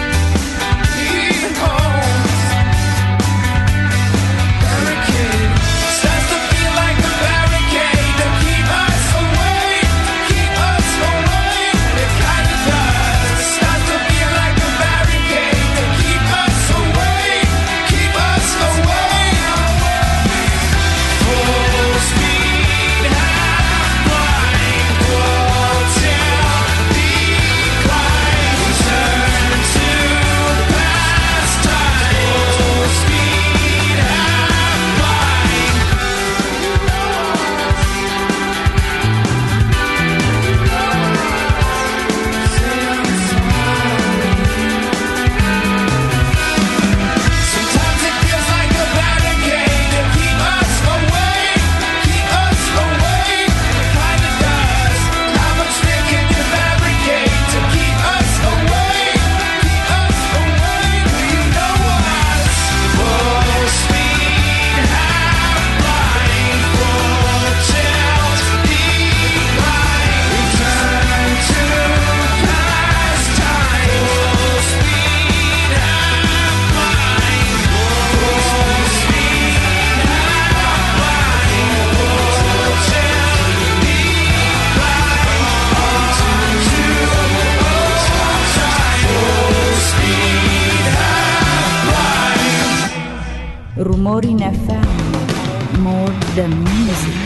Rumori in F M. More than music.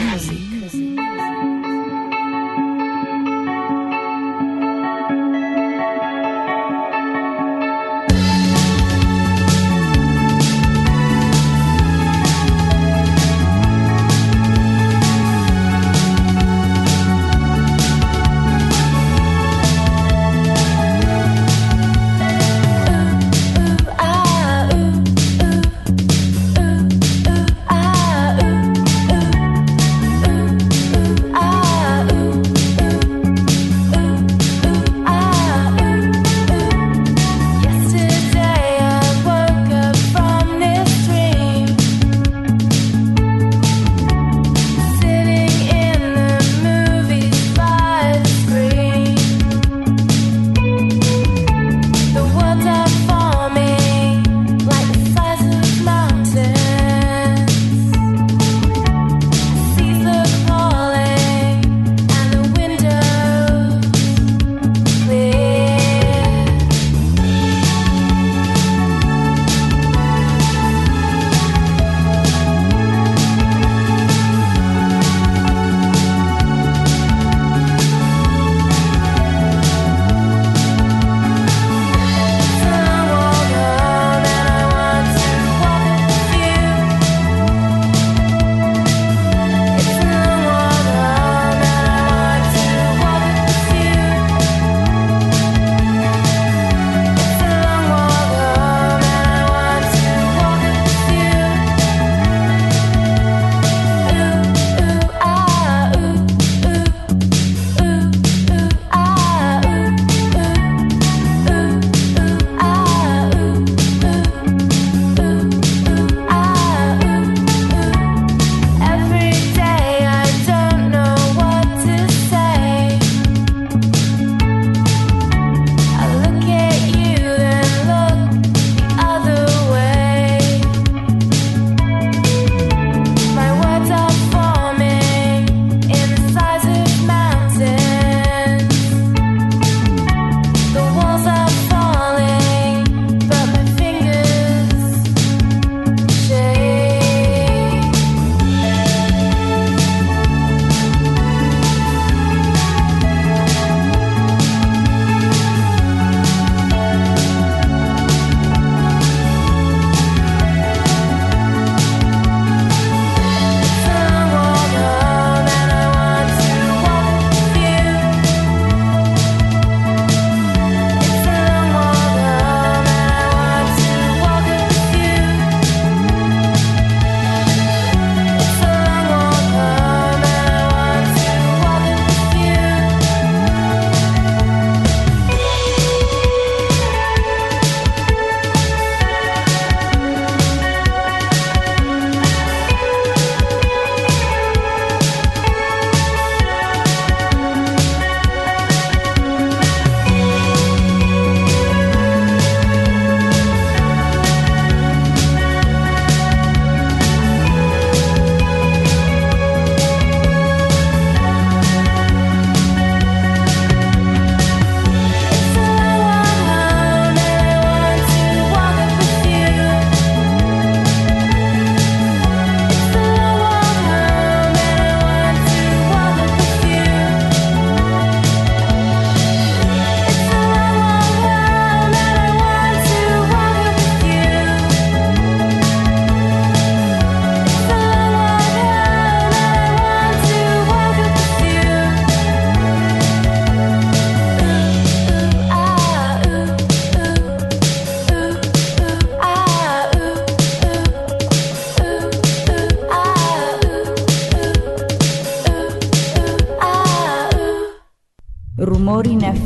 Rumori in F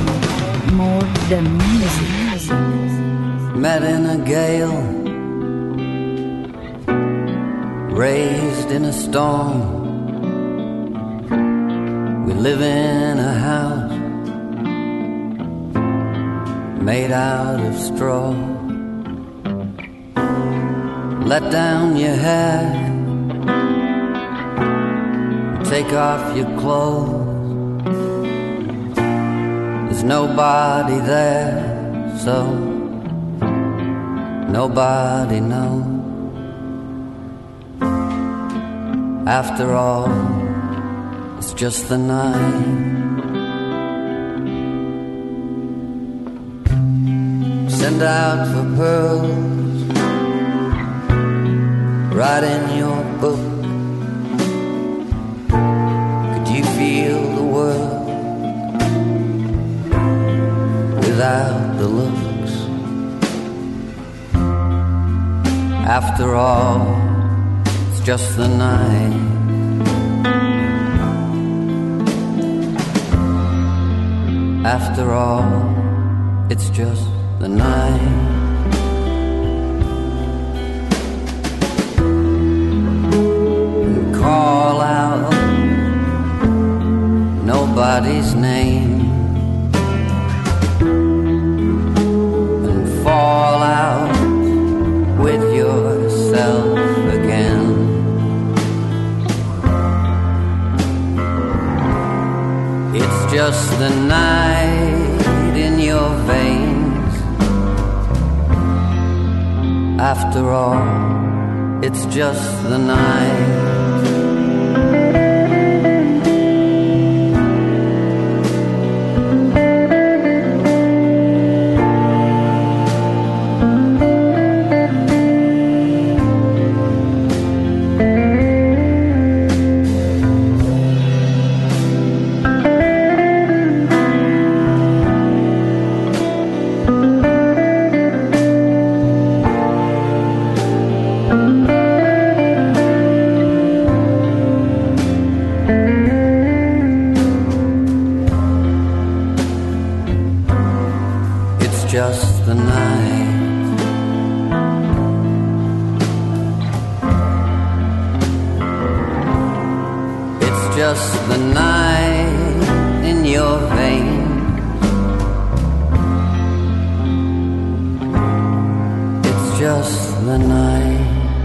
M. More than music. Met in a gale, raised in a storm. We live in a house made out of straw. Let down your hair, take off your clothes. There's nobody there, so nobody knows. After all, it's just the night. Send out for pearls, write in your book. Could you feel the world without the looks? After all, it's just the night. After all, it's just the night. And call out nobody's name, and fall out with yourself again. It's just the night in your veins. After all, it's just the night. Just the night. It's just the night in your veins. It's just the night.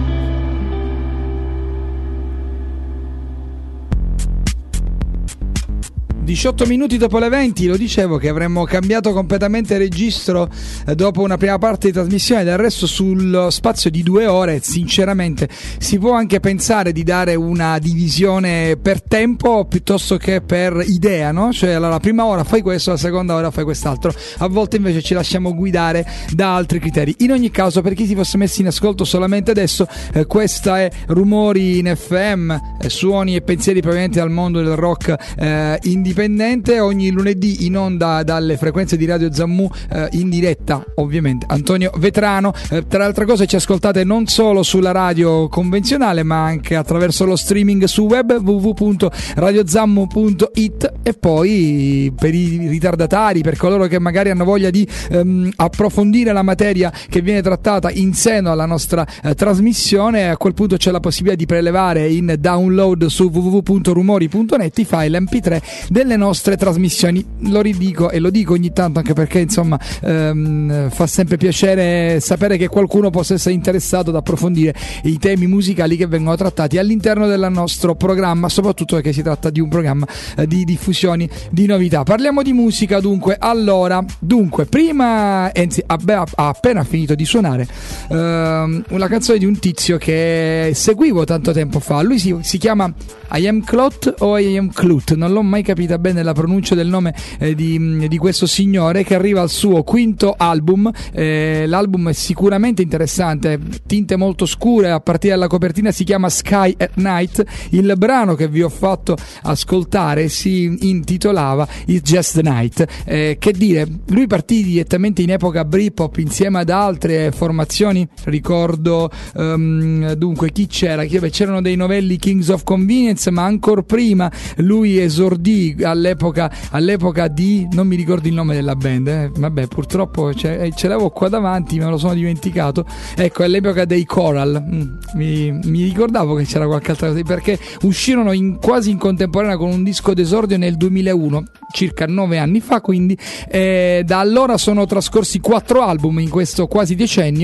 diciotto minuti dopo le venti, lo dicevo che avremmo cambiato completamente registro eh, dopo una prima parte di trasmissione, del resto sullo spazio di due ore sinceramente si può anche pensare di dare una divisione per tempo piuttosto che per idea, no? Cioè allora la prima ora fai questo, la seconda ora fai quest'altro, a volte invece ci lasciamo guidare da altri criteri. In ogni caso, per chi si fosse messo in ascolto solamente adesso, eh, questa è Rumori in F M, eh, suoni e pensieri provenienti dal mondo del rock eh, indipendente, ogni lunedì in onda dalle frequenze di Radio Zammu, eh, in diretta ovviamente Antonio Vetrano. Eh, tra le altre cose ci ascoltate non solo sulla radio convenzionale ma anche attraverso lo streaming su web w w w punto radio zammu punto i t, e poi per i ritardatari, per coloro che magari hanno voglia di ehm, approfondire la materia che viene trattata in seno alla nostra eh, trasmissione, a quel punto c'è la possibilità di prelevare in download su w w w punto rumori punto net i file M P tre delle nostre trasmissioni. Lo ridico e lo dico ogni tanto anche perché insomma ehm, fa sempre piacere sapere che qualcuno possa essere interessato ad approfondire i temi musicali che vengono trattati all'interno del nostro programma, soprattutto perché si tratta di un programma eh, di diffusioni di novità. Parliamo di musica dunque. Allora, dunque, prima anzi ha appena finito di suonare ehm, una canzone di un tizio che seguivo tanto tempo fa. Lui si, si chiama I Am Clot o I Am Clut, non l'ho mai capita bene la pronuncia del nome eh, di, di questo signore, che arriva al suo quinto album. Eh, l'album è sicuramente interessante, tinte molto scure, a partire dalla copertina si chiama Sky at Night. Il brano che vi ho fatto ascoltare si intitolava It's Just the Night. Eh, che dire, lui partì direttamente in epoca Britpop insieme ad altre formazioni, ricordo um, dunque chi c'era? Beh, c'erano dei novelli Kings of Convenience, ma ancora prima lui esordì all'epoca, all'epoca di, non mi ricordo il nome della band, eh. vabbè purtroppo ce, ce l'avevo qua davanti, me lo sono dimenticato. Ecco, all'epoca dei Coral, mm, mi, mi ricordavo che c'era qualche altra cosa, perché uscirono in, quasi in contemporanea con un disco d'esordio nel duemilauno, circa nove anni fa, quindi eh, da allora sono trascorsi quattro album in questo quasi decennio.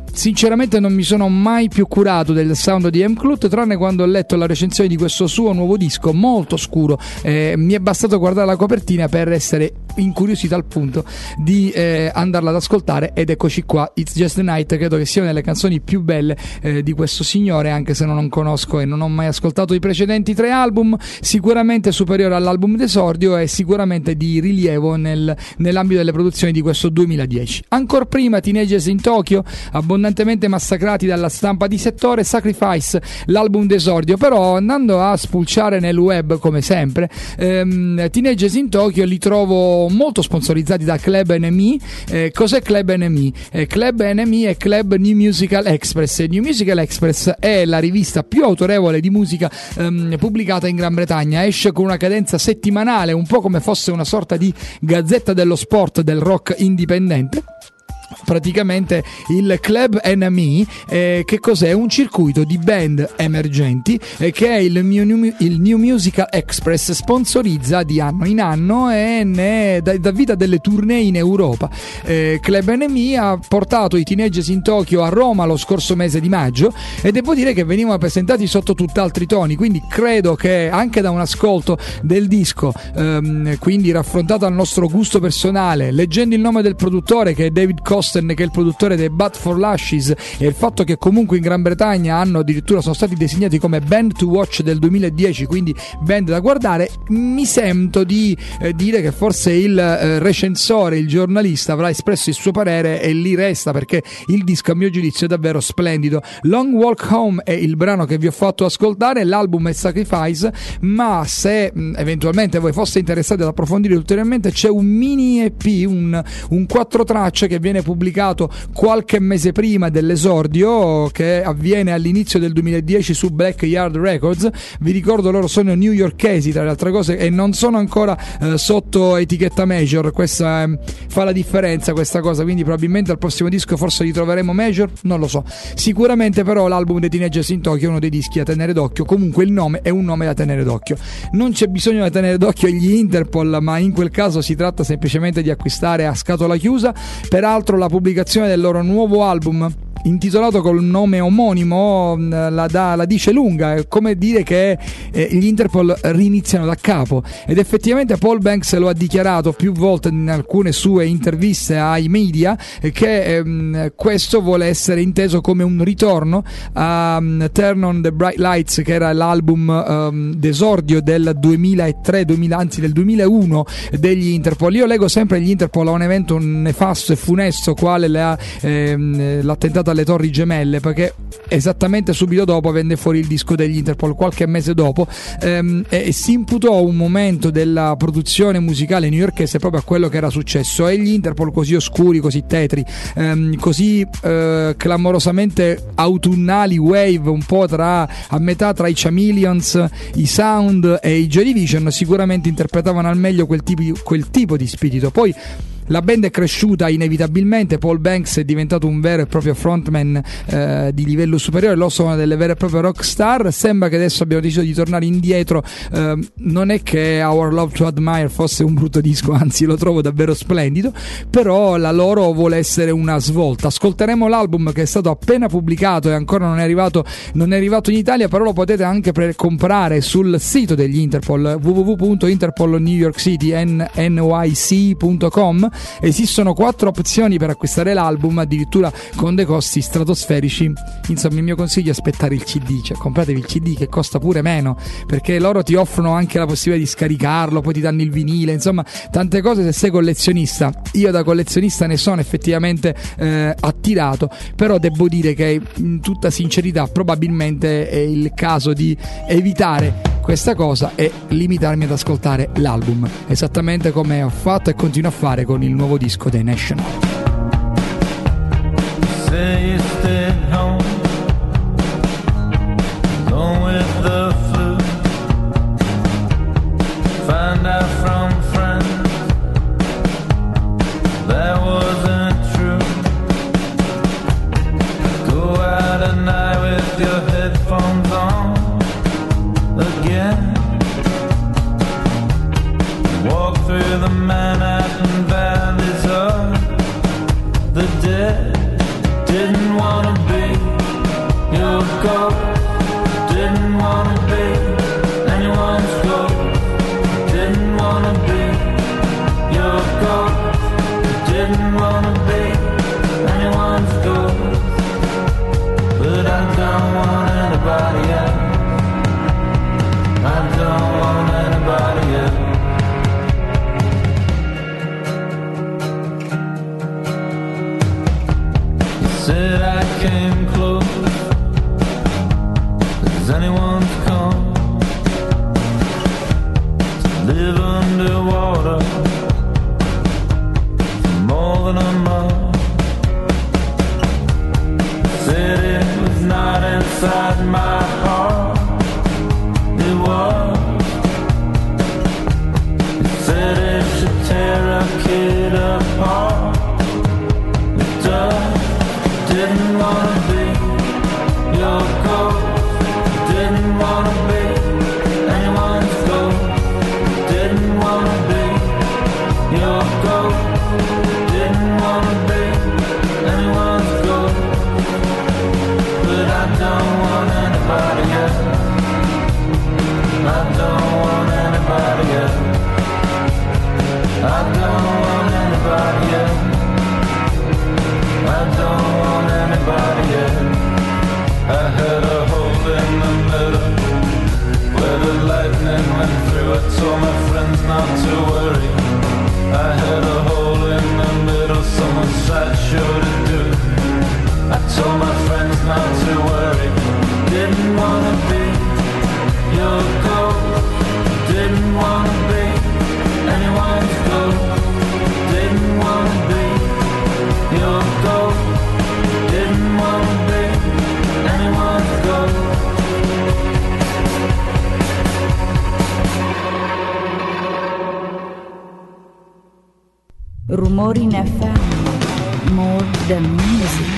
sinceramente non mi sono mai più curato del sound di M-Clut, tranne quando ho letto la recensione di questo suo nuovo disco molto scuro. Eh, mi è bastato guardare la copertina per essere incuriosito al punto di eh, andarla ad ascoltare, ed eccoci qua. It's Just the Night credo che sia una delle canzoni più belle eh, di questo signore, anche se non conosco e non ho mai ascoltato i precedenti tre album. Sicuramente superiore all'album d'esordio e sicuramente di rilievo nel, nell'ambito delle produzioni di questo duemiladieci. Ancora prima Teenagers in Tokyo, abbondantemente massacrati dalla stampa di settore, Sacrifice, l'album d'esordio. Però andando a spulciare nel web come sempre, ehm, Teenagers in Tokyo li trovo molto sponsorizzati da Club N M E. Eh, cos'è Club N M E? Eh, Club N M E è Club New Musical Express. New Musical Express è la rivista più autorevole di musica ehm, pubblicata in Gran Bretagna. Esce con una cadenza settimanale, un po' come fosse una sorta di gazzetta dello sport del rock indipendente. Praticamente il Club N M E eh, che cos'è? Un circuito di band emergenti eh, che è il, New, il New Musical Express sponsorizza di anno in anno e ne dà, dà vita delle tournée in Europa. eh, Club N M E ha portato i Teenagers in Tokyo a Roma lo scorso mese di maggio e devo dire che venivano presentati sotto tutt'altri toni, quindi credo che anche da un ascolto del disco, ehm, quindi raffrontato al nostro gusto personale, leggendo il nome del produttore che è David Costen, che è il produttore dei But for Lashes, e il fatto che comunque in Gran Bretagna hanno addirittura sono stati designati come Band to Watch del duemiladieci, quindi band da guardare, mi sento di eh, dire che forse il eh, recensore, il giornalista avrà espresso il suo parere e lì resta, perché il disco a mio giudizio è davvero splendido. Long Walk Home è il brano che vi ho fatto ascoltare, l'album è Sacrifice, ma se mh, eventualmente voi foste interessati ad approfondire ulteriormente c'è un mini E P, un, un quattro tracce che viene pubblicato qualche mese prima dell'esordio, che avviene all'inizio del duemiladieci su Blackyard Records. Vi ricordo, loro sono newyorkesi tra le altre cose e non sono ancora eh, sotto etichetta major. Questa eh, fa la differenza, questa cosa, quindi probabilmente al prossimo disco forse li troveremo major, non lo so. Sicuramente però l'album dei Teenagers in Tokyo è uno dei dischi da tenere d'occhio. Comunque il nome è un nome da tenere d'occhio. Non c'è bisogno da tenere d'occhio gli Interpol, ma in quel caso si tratta semplicemente di acquistare a scatola chiusa. Peraltro la pubblicazione del loro nuovo album, intitolato col nome omonimo, la, da, la dice lunga, è come dire che eh, gli Interpol riniziano da capo, ed effettivamente Paul Banks lo ha dichiarato più volte in alcune sue interviste ai media, eh, che ehm, questo vuole essere inteso come un ritorno a um, Turn on the Bright Lights, che era l'album um, d'esordio del duemilatré duemila, anzi del duemilauno degli Interpol. Io leggo sempre gli Interpol a un evento nefasto e funesto quale la, ehm, l'attentato alle Torri Gemelle, perché esattamente subito dopo venne fuori il disco degli Interpol, qualche mese dopo, ehm, e si imputò un momento della produzione musicale newyorkese proprio a quello che era successo, e gli Interpol così oscuri, così tetri, ehm, così eh, clamorosamente autunnali, wave, un po' tra a metà tra i Chameleons, i Sound e i Joy Division, sicuramente interpretavano al meglio quel tipo, quel tipo di spirito. Poi la band è cresciuta inevitabilmente, Paul Banks è diventato un vero e proprio frontman eh, di livello superiore, loro sono delle vere e proprie rock star. Sembra che adesso abbiano deciso di tornare indietro, eh, non è che Our Love to Admire fosse un brutto disco, anzi lo trovo davvero splendido, però la loro vuole essere una svolta. Ascolteremo l'album che è stato appena pubblicato e ancora non è arrivato, non è arrivato in Italia, però lo potete anche pre- comprare sul sito degli Interpol, w w w punto interpol new york city n y c punto com. Esistono quattro opzioni per acquistare l'album, addirittura con dei costi stratosferici. Insomma, il mio consiglio è aspettare il C D, cioè compratevi il C D che costa pure meno, perché loro ti offrono anche la possibilità di scaricarlo, poi ti danno il vinile, insomma tante cose se sei collezionista. Io da collezionista ne sono effettivamente eh, attirato, però devo dire che in tutta sincerità probabilmente è il caso di evitare questa cosa e limitarmi ad ascoltare l'album, esattamente come ho fatto e continuo a fare con il nuovo disco dei National. Say you stayed home, alone with the flu. Find out from friends that wasn't true. Go out at night with your headphones on again. Walk through the Manhattan valleys of the dead. Didn't want I came close as anyone's come to live underwater for more than a month. Said it was not inside my heart, it was. It said it should tear a kid apart. It does. Didn't wanna be your ghost. Didn't wanna be anyone's ghost. Didn't wanna be your ghost. Didn't wanna be anyone's ghost. But I don't want anybody else. I don't want anybody else. I don't want anybody else. I don't want anybody else. I had a hole in the middle where the lightning went through. I told my friends not to worry. I had a hole in the middle, someone sat sure to do. I told my friends not to worry. Didn't wanna be your ghost. Didn't wanna be anyone's ghost. Didn't wanna be your ghost. Didn't wanna be anyone's ghost. Rumori in F M, more than music.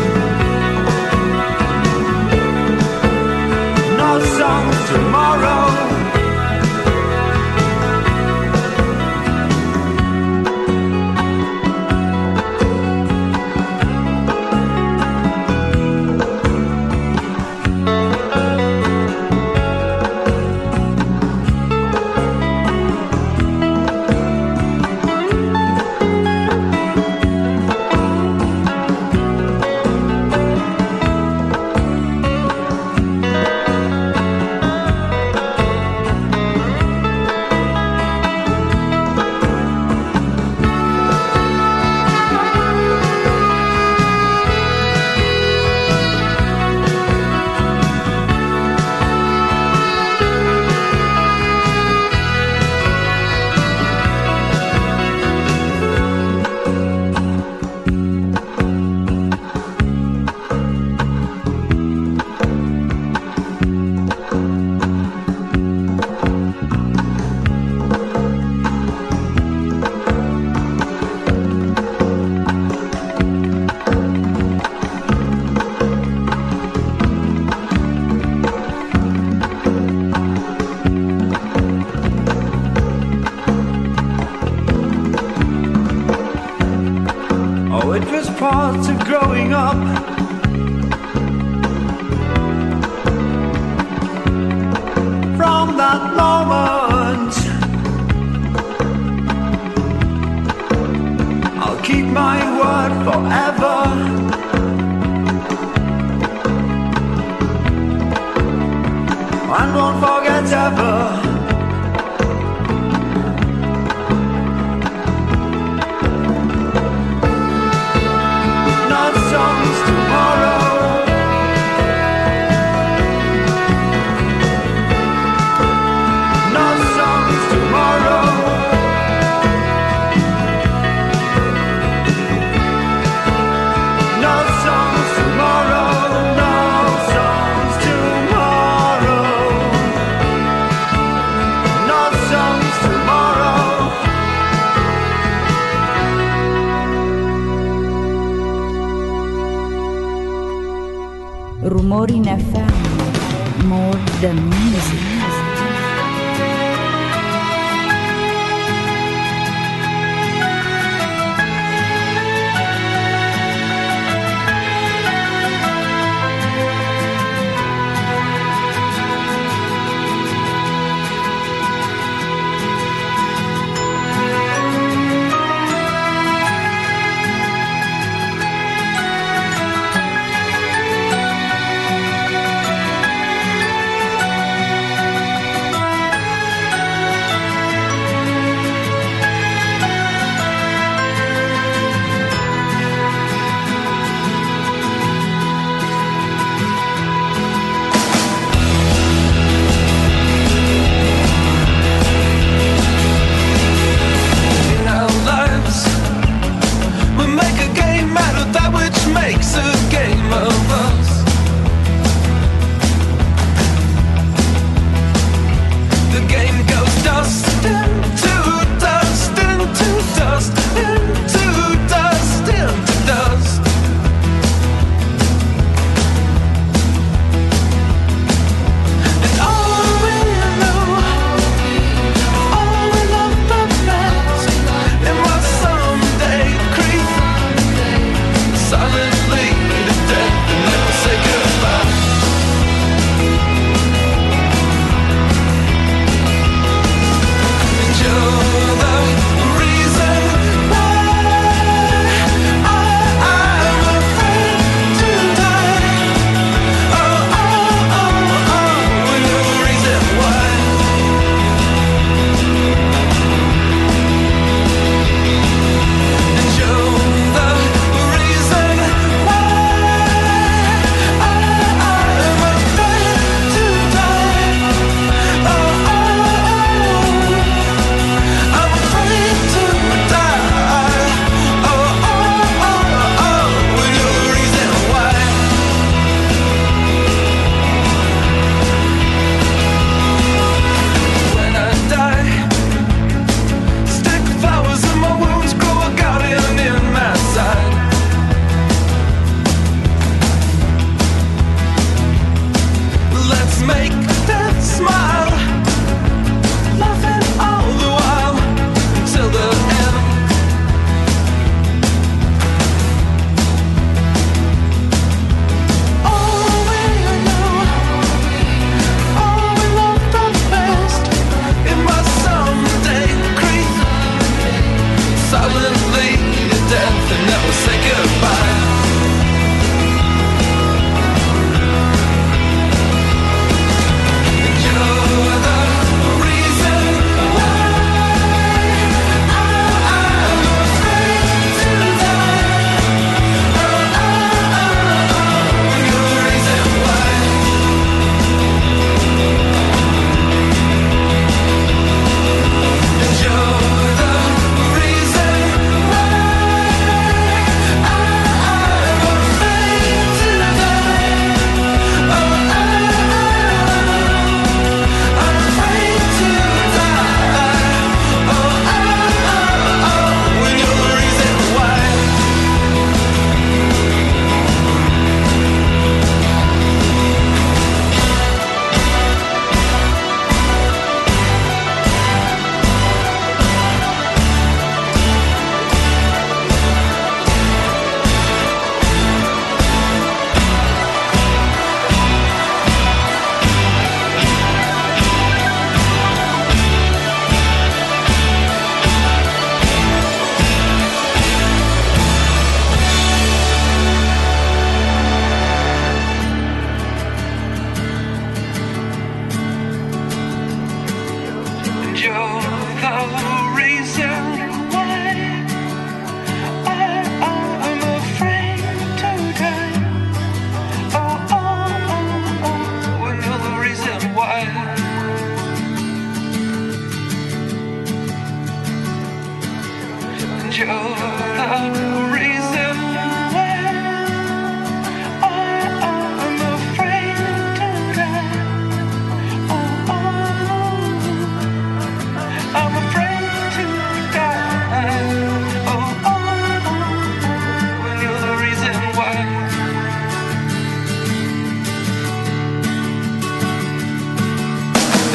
Tomorrow up. From that moment, I'll keep my word forever. And won't forget ever. Not songs tomorrow. Not songs tomorrow. No songs tomorrow. No songs tomorrow. No songs tomorrow. Rumori in F M, more than music.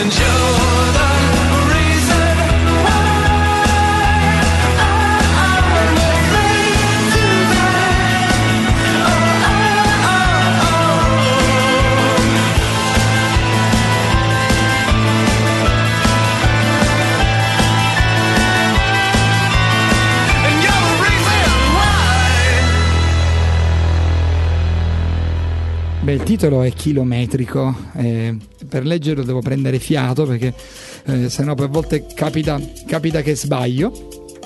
and you're the reason why I'm afraid to die. Oh, oh, oh, oh. And you're the reason why. Beh, il titolo è chilometrico, eh, per leggerlo devo prendere fiato perché eh, se no per volte capita, capita che sbaglio.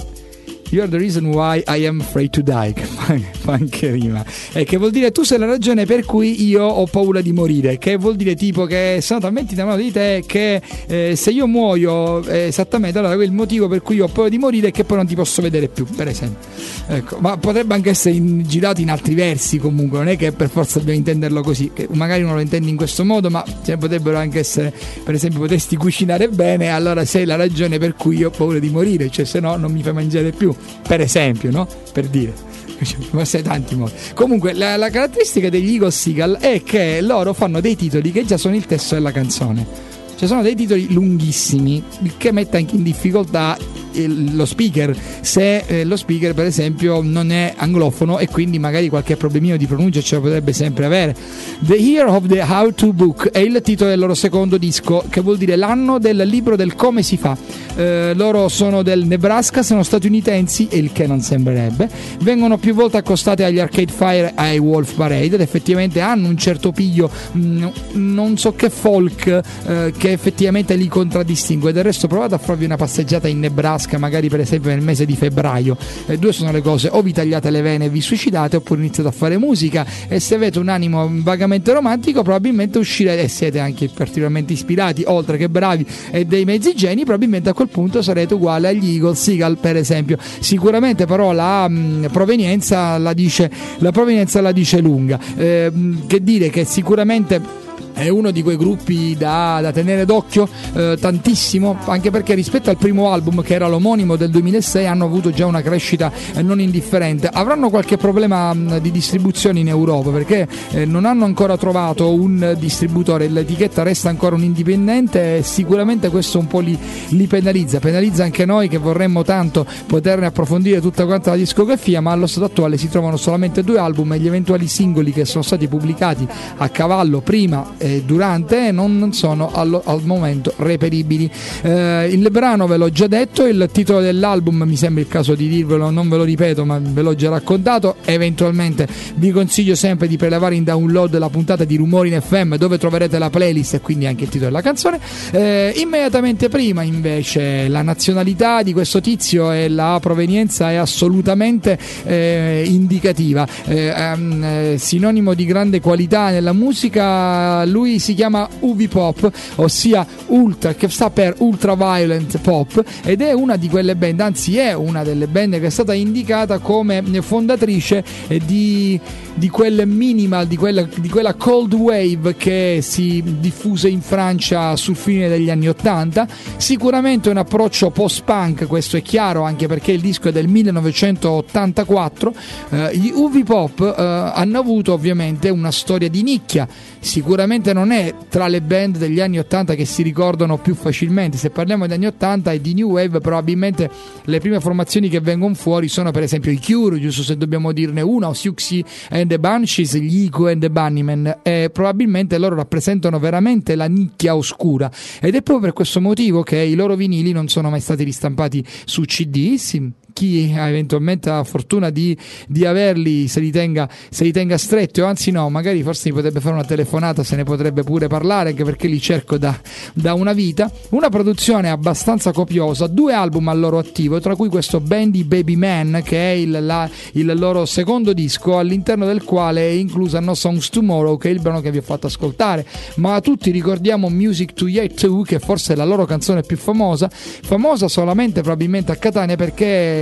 You are the reason why I am afraid to die, che fa, fa anche rima, e che vuol dire tu sei la ragione per cui io ho paura di morire, che vuol dire tipo che sono talmente innamorato di te che eh, se io muoio eh, esattamente, allora quel motivo per cui io ho paura di morire è che poi non ti posso vedere più, per esempio. Ecco, ma potrebbe anche essere in, girato in altri versi, comunque non è che per forza dobbiamo intenderlo così, che magari uno lo intende in questo modo, ma cioè, potrebbero anche essere, per esempio, potresti cucinare bene, allora sei la ragione per cui io ho paura di morire, cioè se no non mi fai mangiare più, per esempio, no? Per dire, ma sei tanti modi. Comunque la, la caratteristica degli Eagle Seagull è che loro fanno dei titoli che già sono il testo della canzone, cioè sono dei titoli lunghissimi, il che mette anche in difficoltà lo speaker, se eh, lo speaker per esempio non è anglofono e quindi magari qualche problemino di pronuncia ce lo potrebbe sempre avere. The Year of the How To Book è il titolo del loro secondo disco, che vuol dire l'anno del libro del come si fa. Eh, loro sono del Nebraska, sono statunitensi, e il che non sembrerebbe. Vengono più volte accostate agli Arcade Fire e ai Wolf Parade ed effettivamente hanno un certo piglio, mh, non so che folk eh, che effettivamente li contraddistingue. Del resto provate a farvi una passeggiata in Nebraska, magari per esempio nel mese di febbraio, eh, due sono le cose: o vi tagliate le vene e vi suicidate, oppure iniziate a fare musica, e se avete un animo vagamente romantico probabilmente uscirete, e siete anche particolarmente ispirati oltre che bravi e dei mezzi geni, probabilmente a quel punto sarete uguali agli Eagle Seagull, per esempio. Sicuramente però la mh, provenienza la dice la provenienza la dice lunga, eh, che dire che sicuramente è uno di quei gruppi da, da tenere d'occhio eh, tantissimo, anche perché rispetto al primo album, che era l'omonimo del duemilasei, hanno avuto già una crescita eh, non indifferente. Avranno qualche problema mh, di distribuzione in Europa, perché eh, non hanno ancora trovato un distributore, l'etichetta resta ancora un indipendente, e sicuramente questo un po' li, li penalizza penalizza anche noi, che vorremmo tanto poterne approfondire tutta quanta la discografia, ma allo stato attuale si trovano solamente due album e gli eventuali singoli che sono stati pubblicati a cavallo prima e durante non, non sono allo, al momento reperibili. Eh, il brano ve l'ho già detto, il titolo dell'album mi sembra il caso di dirvelo, non ve lo ripeto ma ve l'ho già raccontato. Eventualmente vi consiglio sempre di prelevare in download la puntata di Rumori in F M, dove troverete la playlist e quindi anche il titolo della canzone. Eh, immediatamente prima invece la nazionalità di questo tizio e la provenienza è assolutamente eh, indicativa, eh, ehm, sinonimo di grande qualità nella musica. Lui si chiama U V Pop, ossia Ultra, che sta per Ultra Violent Pop, ed è una di quelle band, anzi è una delle band che è stata indicata come fondatrice di, di quel minimal, di quella, di quella cold wave che si diffuse in Francia sul fine degli anni ottanta. Sicuramente un approccio post-punk, questo è chiaro, anche perché il disco è del millenovecentottantaquattro. Eh, gli U V Pop eh, hanno avuto ovviamente una storia di nicchia, sicuramente non è tra le band degli anni ottanta che si ricordano più facilmente. Se parliamo degli anni ottanta e di New Wave, probabilmente le prime formazioni che vengono fuori sono per esempio i Cure, giusto se dobbiamo dirne una, o Siouxsie and the Banshees, gli Echo and the Bunnymen, e probabilmente loro rappresentano veramente la nicchia oscura, ed è proprio per questo motivo che i loro vinili non sono mai stati ristampati su C D. Sì, chi ha eventualmente la fortuna di, di averli se li tenga se li tenga stretti, o anzi no, magari forse mi potrebbe fare una telefonata, se ne potrebbe pure parlare, anche perché li cerco da, da una vita. Una produzione abbastanza copiosa, due album al loro attivo, tra cui questo Bandy Baby Man, che è il, la, il loro secondo disco, all'interno del quale è inclusa No Songs Tomorrow, che è il brano che vi ho fatto ascoltare. Ma tutti ricordiamo Music to You Too, che forse è la loro canzone più famosa, famosa solamente probabilmente a Catania, perché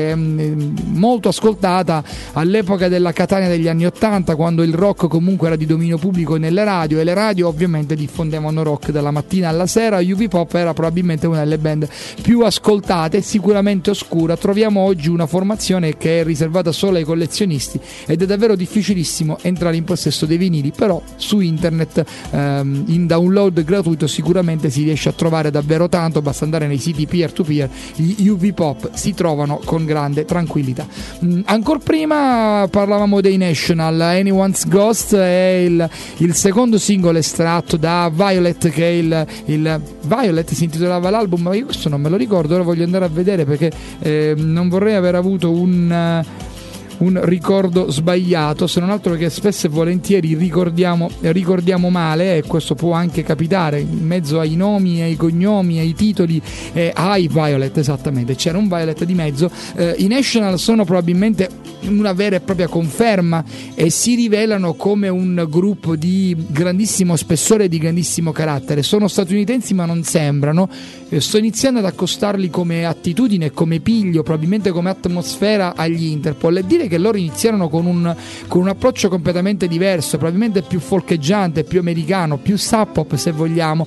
eh, molto ascoltata all'epoca della Catania degli anni ottanta, quando il rock comunque era di dominio pubblico nelle radio e le radio ovviamente diffondevano rock dalla mattina alla sera. U V Pop era probabilmente una delle band più ascoltate, sicuramente oscura. Troviamo oggi una formazione che è riservata solo ai collezionisti ed è davvero difficilissimo entrare in possesso dei vinili, però su internet ehm, in download gratuito sicuramente si riesce a trovare davvero tanto, basta andare nei siti peer to peer, gli U V Pop si trovano con grande tranquillità. Mm, ancora prima parlavamo dei National, Anyone's Ghost è il, il secondo singolo estratto da Violet, che è il, il Violet si intitolava l'album, ma io questo non me lo ricordo, ora voglio andare a vedere perché eh, non vorrei aver avuto un un ricordo sbagliato, se non altro che spesso e volentieri ricordiamo, ricordiamo male, e questo può anche capitare in mezzo ai nomi, ai cognomi, ai titoli, eh, ai Violet, esattamente, c'era un Violet di mezzo. eh, i National sono probabilmente una vera e propria conferma e si rivelano come un gruppo di grandissimo spessore e di grandissimo carattere. Sono statunitensi ma non sembrano, eh, sto iniziando ad accostarli come attitudine, come piglio, probabilmente come atmosfera agli Interpol, e dire che loro iniziarono con un, con un approccio completamente diverso, probabilmente più folcheggiante, più americano, più sub-pop se vogliamo.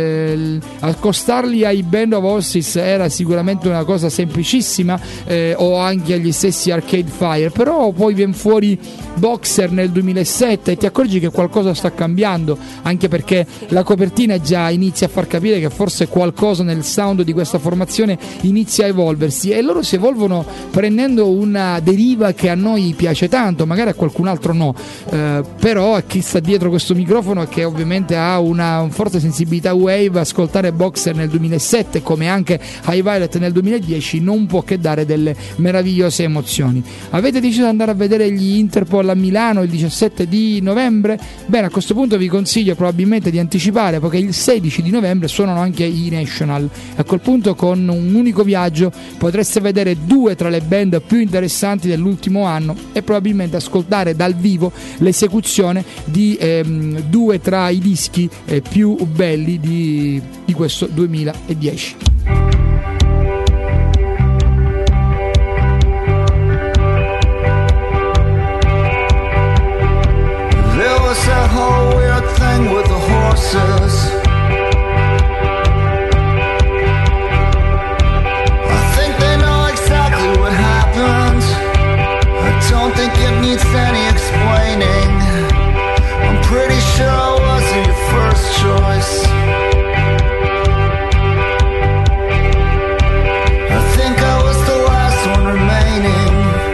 Eh, accostarli ai Band of Horses era sicuramente una cosa semplicissima, eh, o anche agli stessi Arcade Fire, però poi viene fuori Boxer nel duemilasette e ti accorgi che qualcosa sta cambiando, anche perché la copertina già inizia a far capire che forse qualcosa nel sound di questa formazione inizia a evolversi, e loro si evolvono prendendo una deriva che a noi piace tanto, magari a qualcun altro no, eh, però a chi sta dietro questo microfono e che ovviamente ha una un forte sensibilità wave, ascoltare Boxer nel duemilasette come anche High Violet nel duemiladieci non può che dare delle meravigliose emozioni. Avete deciso di andare a vedere gli Interpol a Milano il diciassette di novembre? Bene, a questo punto vi consiglio probabilmente di anticipare, perché il sedici di novembre suonano anche i National. A quel punto, con un unico viaggio potreste vedere due tra le band più interessanti dell'ultimo anno e probabilmente ascoltare dal vivo l'esecuzione di ehm, due tra i dischi eh, più belli di, di questo duemiladieci. There was that whole weird thing with the horses. I think they know exactly what happened. I don't think it needs any explaining. I'm pretty sure I wasn't your first choice. I think I was the last one remaining.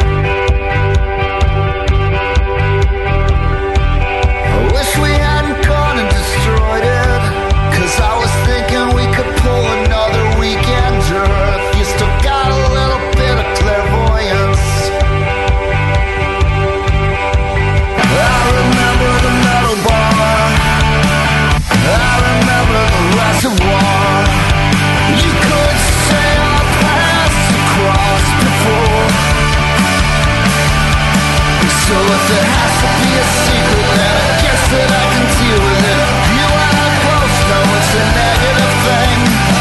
I wish we hadn't gone and destroyed it, 'cause I was thinking we could pull another weekender if you still got a little bit of clairvoyance. I remember the metal bar, I remember the reservoir. You could say our paths across before. So if it has to be a secret, then I guess that I can deal with it. You and I both know it's a negative thing.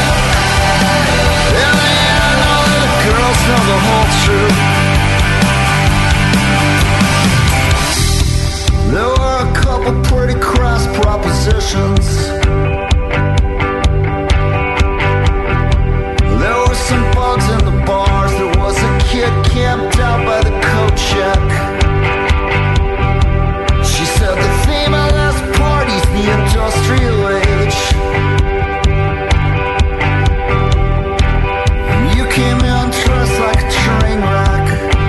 In the end, all of the girls know the whole truth. There were a couple pretty crass propositions. There were some bugs in the bars. There was a kid camped out by the coat check. She said the theme of this party's the industrial age. You came in dressed like a train wreck.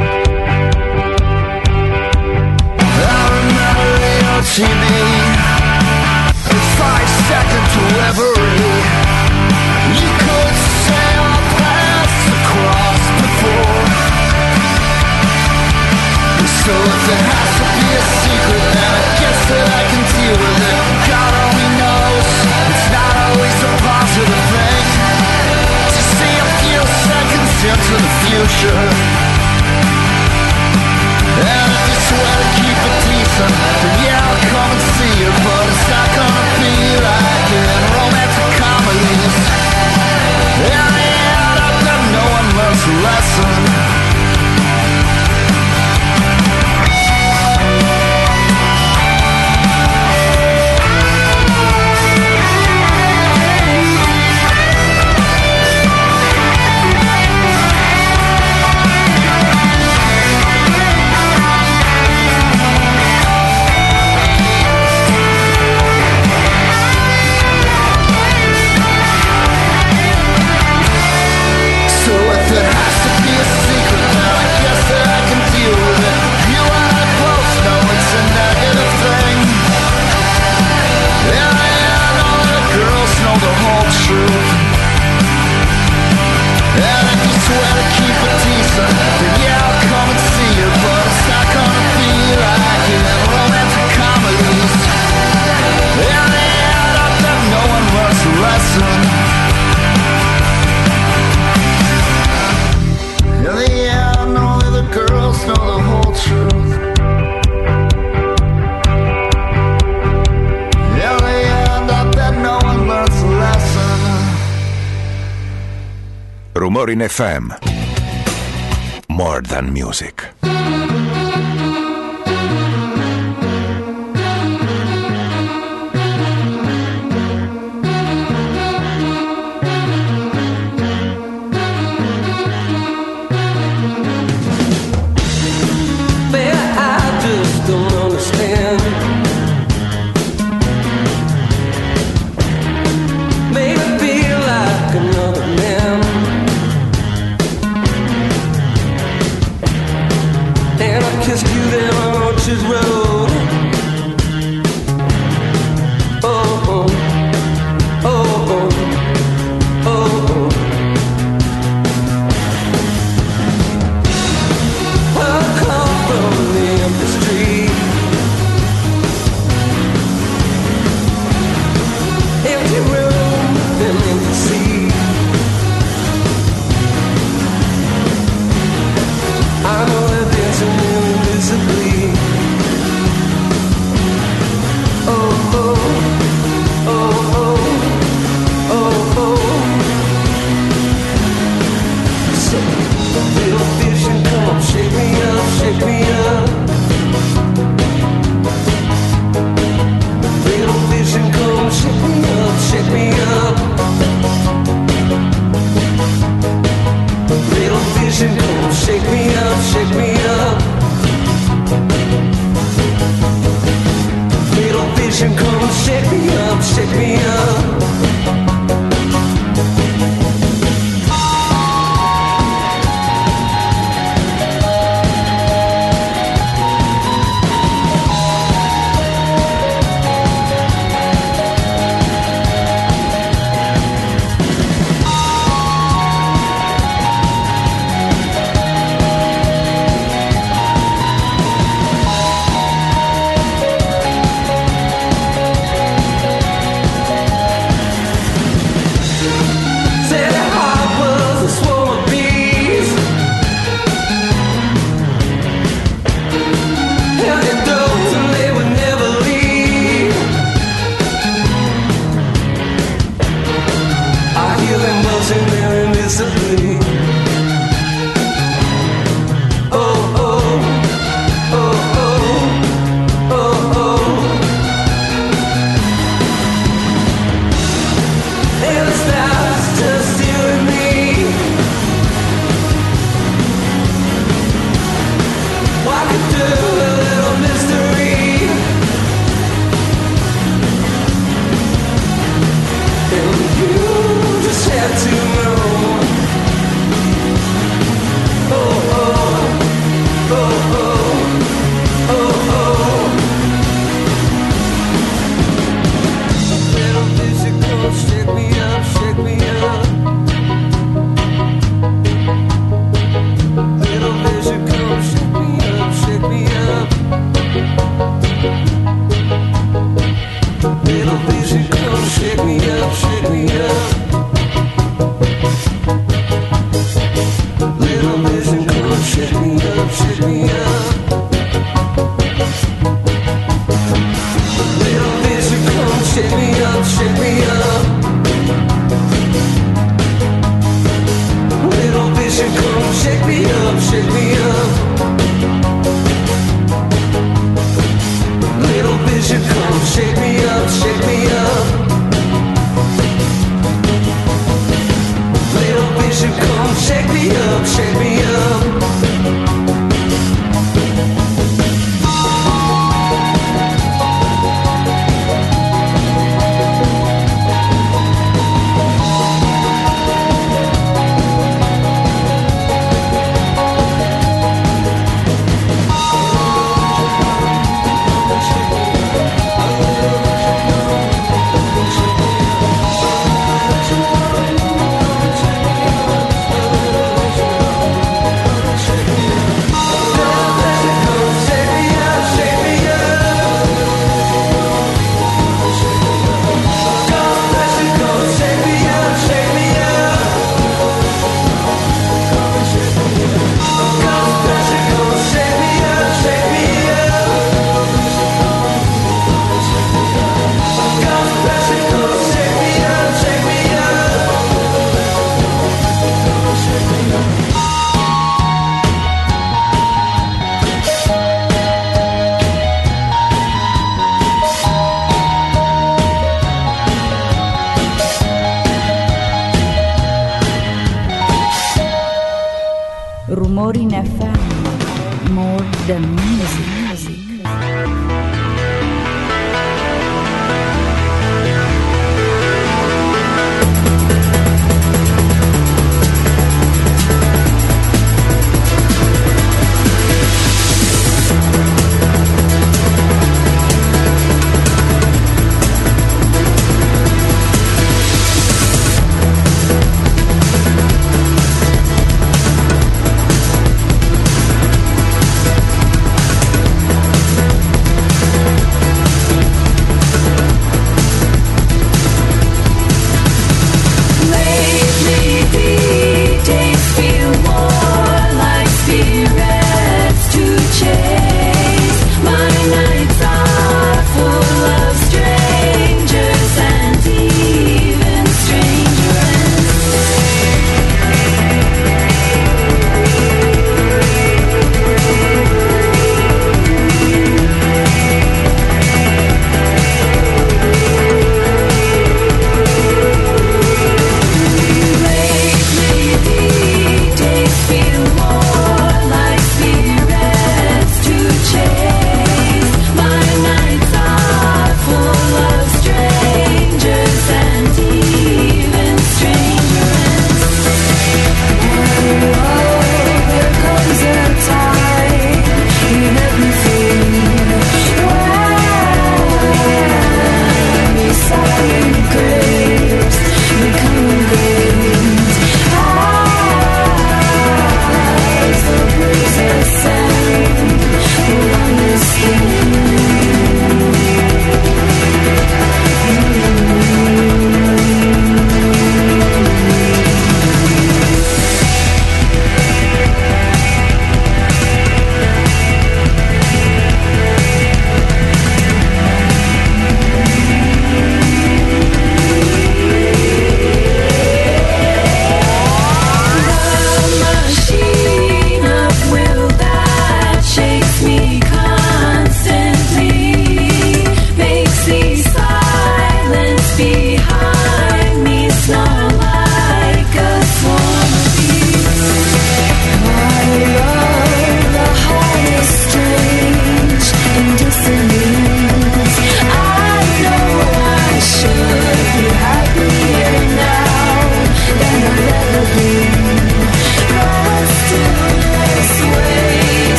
I remember the O T V, the five second delivery. You could say our paths across before. So if it has to be a secret, then I guess that I can deal with it. God only knows, it's not always a positive thing to see a few seconds into the future. And if you swear to keep it decent, then yeah, I'll come and see you. But it's not gonna be like in romantic comedies. In the end, I bet no one learns a lesson. Rumore in F M. More than music.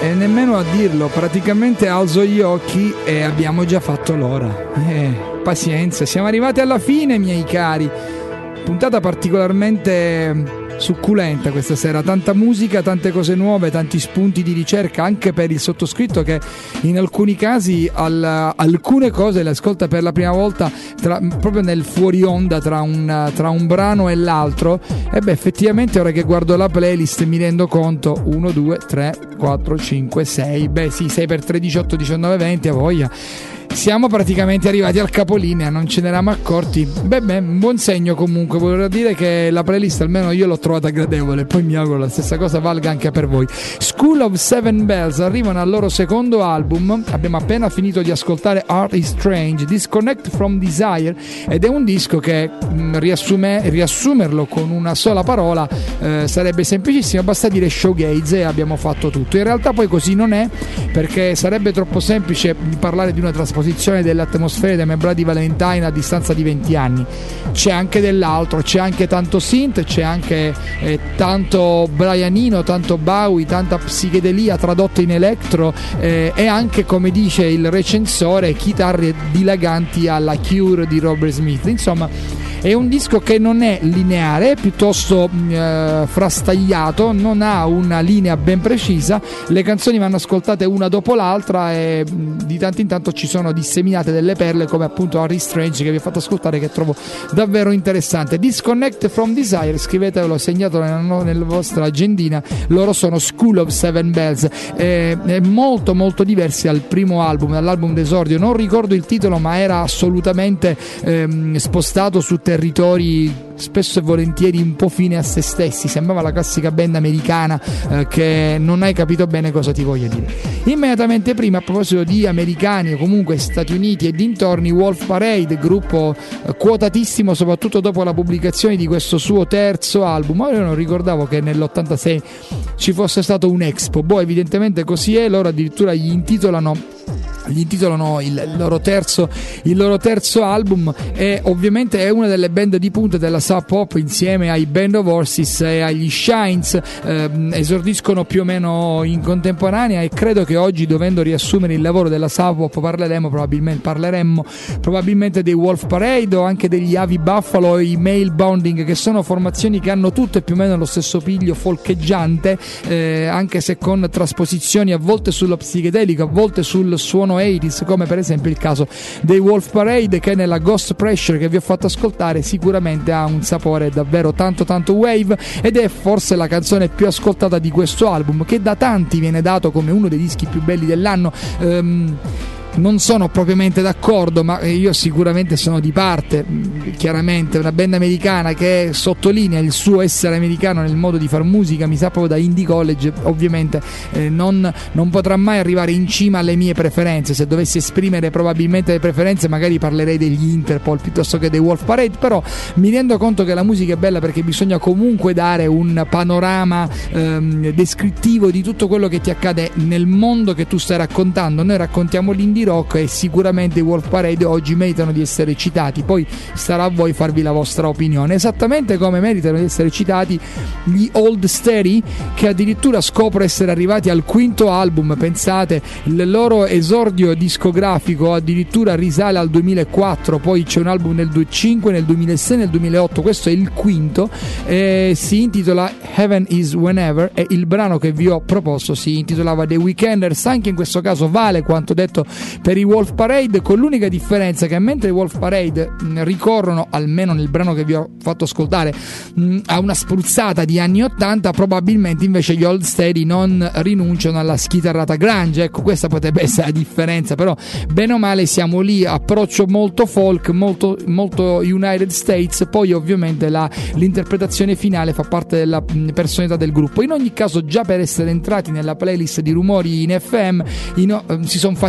e nemmeno a dirlo, praticamente alzo gli occhi e abbiamo già fatto l'ora. Eh, pazienza, siamo arrivati alla fine, miei cari. Puntata particolarmente succulenta questa sera, tanta musica, tante cose nuove, tanti spunti di ricerca anche per il sottoscritto, che in alcuni casi al, alcune cose le ascolta per la prima volta tra, proprio nel fuori onda tra un, tra un brano e l'altro. E beh, effettivamente ora che guardo la playlist mi rendo conto: uno, due, tre, quattro, cinque, sei, beh sì, sei per tre, diciotto, diciannove, venti, a voglia. Siamo praticamente arrivati al capolinea, non ce ne eravamo accorti. Beh, beh, un buon segno comunque. Vorrei dire che la playlist almeno io l'ho trovata gradevole, poi mi auguro la stessa cosa valga anche per voi. School of Seven Bells arrivano al loro secondo album. Abbiamo appena finito di ascoltare Art is Strange, Disconnect from Desire, ed è un disco che mh, riassume, riassumerlo con una sola parola eh, sarebbe semplicissimo, basta dire showgaze e abbiamo fatto tutto. In realtà poi così non è, perché sarebbe troppo semplice parlare di una trasposizione dell'atmosfera di My Bloody Valentine a distanza di venti anni. C'è anche dell'altro, c'è anche tanto synth, c'è anche eh, tanto Brianino, tanto Bowie, tanta psichedelia tradotta in electro eh, e anche, come dice il recensore, chitarre dilaganti alla Cure di Robert Smith. Insomma, è un disco che non è lineare, è piuttosto eh, frastagliato, non ha una linea ben precisa, le canzoni vanno ascoltate una dopo l'altra e di tanto in tanto ci sono disseminate delle perle, come appunto Art is Strange, che vi ho fatto ascoltare, che trovo davvero interessante. Disconnect from Desire, scrivetelo, segnatelo nella, nella vostra agendina. Loro sono School of Seven Bells, eh, molto molto diversi dal primo album, dall'album d'esordio. Non ricordo il titolo, ma era assolutamente ehm, spostato su territori spesso e volentieri un po' fine a se stessi. Sembrava la classica band americana eh, che non hai capito bene cosa ti voglia dire. Immediatamente prima, a proposito di americani o comunque Stati Uniti e dintorni, Wolf Parade, gruppo eh, quotatissimo soprattutto dopo la pubblicazione di questo suo terzo album. Ma io non ricordavo che nell'ottantasei ci fosse stato un Expo. Boh, evidentemente così è. Loro addirittura gli intitolano gli intitolano il loro terzo il loro terzo album, e ovviamente è una delle band di punta della sub pop insieme ai Band of Horses e agli Shines. Eh, esordiscono più o meno in contemporanea, e credo che oggi, dovendo riassumere il lavoro della sub pop, parleremo probabilmente parleremmo probabilmente dei Wolf Parade o anche degli Avi Buffalo o i Male Bounding, che sono formazioni che hanno tutte più o meno lo stesso piglio folcheggiante, eh, anche se con trasposizioni a volte sullo psichedelico, a volte sul suono ottanta, come per esempio il caso dei Wolf Parade, che nella Ghost Pressure che vi ho fatto ascoltare sicuramente ha un sapore davvero tanto tanto wave, ed è forse la canzone più ascoltata di questo album, che da tanti viene dato come uno dei dischi più belli dell'anno. um, Non sono propriamente d'accordo, ma io sicuramente sono di parte. Chiaramente una band americana che sottolinea il suo essere americano nel modo di far musica, mi sa proprio da indie college, ovviamente eh, non, non potrà mai arrivare in cima alle mie preferenze. Se dovessi esprimere probabilmente le preferenze, magari parlerei degli Interpol piuttosto che dei Wolf Parade, però mi rendo conto che la musica è bella perché bisogna comunque dare un panorama ehm, descrittivo di tutto quello che ti accade nel mondo che tu stai raccontando. Noi raccontiamo l'indie rock e sicuramente i Wolf Parade oggi meritano di essere citati, poi sarà a voi farvi la vostra opinione, esattamente come meritano di essere citati gli Old Steady, che addirittura scopro essere arrivati al quinto album. Pensate, il loro esordio discografico addirittura risale al duemilaquattro, poi c'è un album nel duemilacinque, nel duemilasei, nel duemilaotto, questo è il quinto, e si intitola Heaven is Whenever, e il brano che vi ho proposto si intitolava The Weekenders. Anche in questo caso vale quanto detto per i Wolf Parade, con l'unica differenza che mentre i Wolf Parade mh, ricorrono, almeno nel brano che vi ho fatto ascoltare, mh, a una spruzzata di anni ottanta, probabilmente invece gli Old Steady non rinunciano alla schitarrata grunge. Ecco, questa potrebbe essere la differenza, però bene o male siamo lì, approccio molto folk, molto, molto United States, poi ovviamente la, l'interpretazione finale fa parte della mh, personalità del gruppo. In ogni caso, già per essere entrati nella playlist di Rumori in F M, in, uh, si sono fatti ascoltare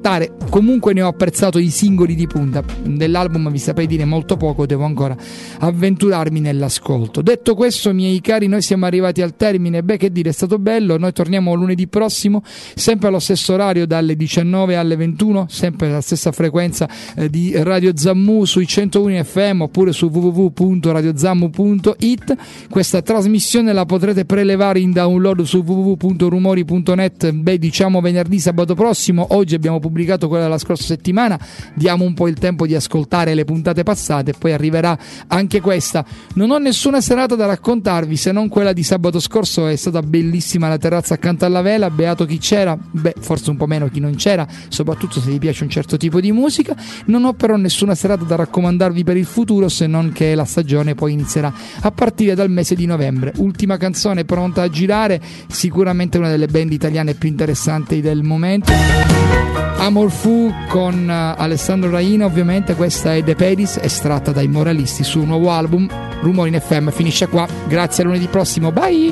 ascoltare. Comunque ne ho apprezzato i singoli di punta. Dell'album vi saprei dire molto poco, devo ancora avventurarmi nell'ascolto. Detto questo, miei cari, noi siamo arrivati al termine. Beh, che dire, è stato bello. Noi torniamo lunedì prossimo, sempre allo stesso orario, dalle diciannove alle ventuno, sempre alla stessa frequenza eh, di Radio Zammu sui centouno F M oppure su w w w punto radio zammu punto it. Questa trasmissione la potrete prelevare in download su w w w punto rumori punto net, beh, diciamo venerdì, sabato prossimo. Oggi abbiamo pubblicato quella della scorsa settimana, diamo un po' il tempo di ascoltare le puntate passate e poi arriverà anche questa. Non ho nessuna serata da raccontarvi se non quella di sabato scorso. È stata bellissima la terrazza accanto alla vela, beato chi c'era, beh, forse un po' meno chi non c'era, soprattutto se vi piace un certo tipo di musica. Non ho però nessuna serata da raccomandarvi per il futuro, se non che la stagione poi inizierà a partire dal mese di novembre. Ultima canzone pronta a girare, sicuramente una delle band italiane più interessanti del momento, Amor Fu con uh, Alessandro Raina. Ovviamente questa è The Pedis, estratta dai Moralisti su un nuovo album. Rumori in F M finisce qua, grazie, a lunedì prossimo, bye.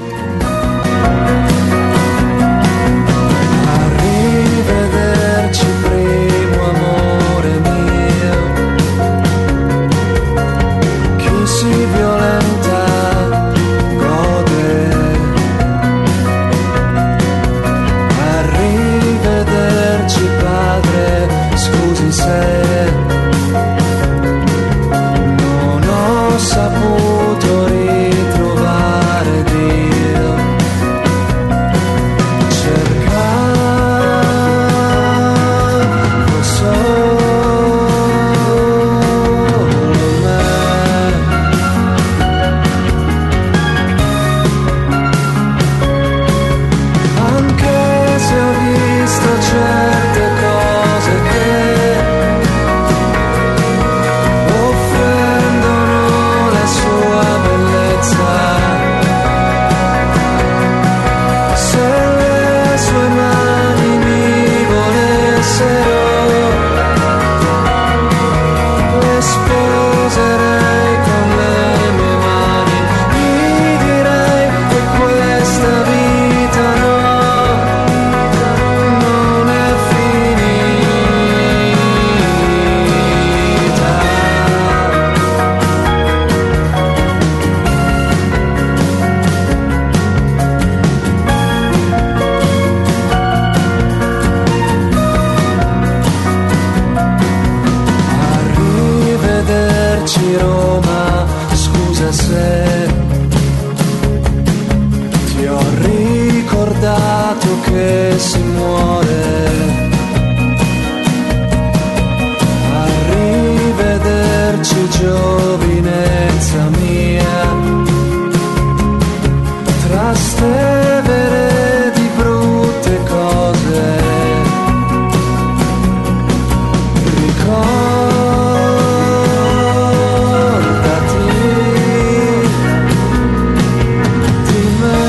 Arrivederci primo amore mio, chi si violenta gode. Arrivederci padre, scusi se non ho saputo ritrovare Dio. Cercavo solo me, anche se ho visto certe cose che offendono la sua bellezza. Se le sue mani mi volessero, le sposerei con le mie mani. Gli direi che questa vita no, non è finita. Arrivederci Roma, scusa se ti ho ricordato che si muore. Arrivederci giovinezza mia, tra ste vere di brutte cose. Ricordati di me,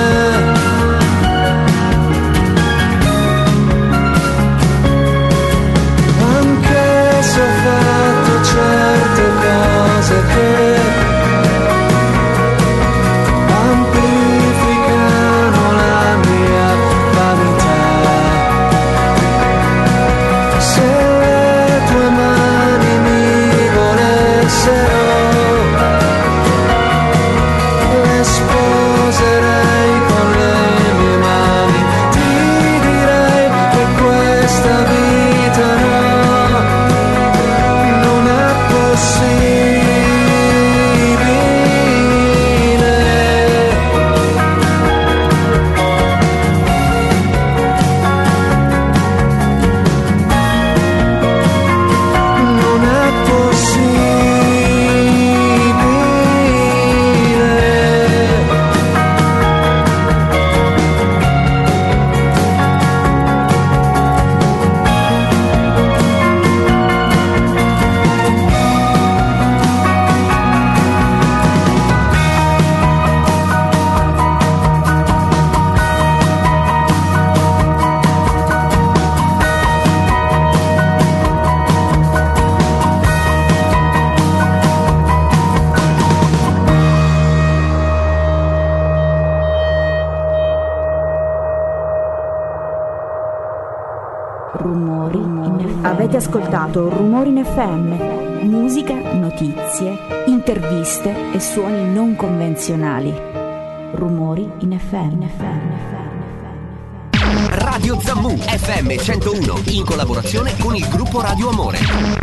anche se ho fatto certe cose che amplificano Avete ascoltato Rumori in F M, musica, notizie, interviste e suoni non convenzionali. Rumori in F M. Radio Zammu F M centouno in collaborazione con il gruppo Radio Amore.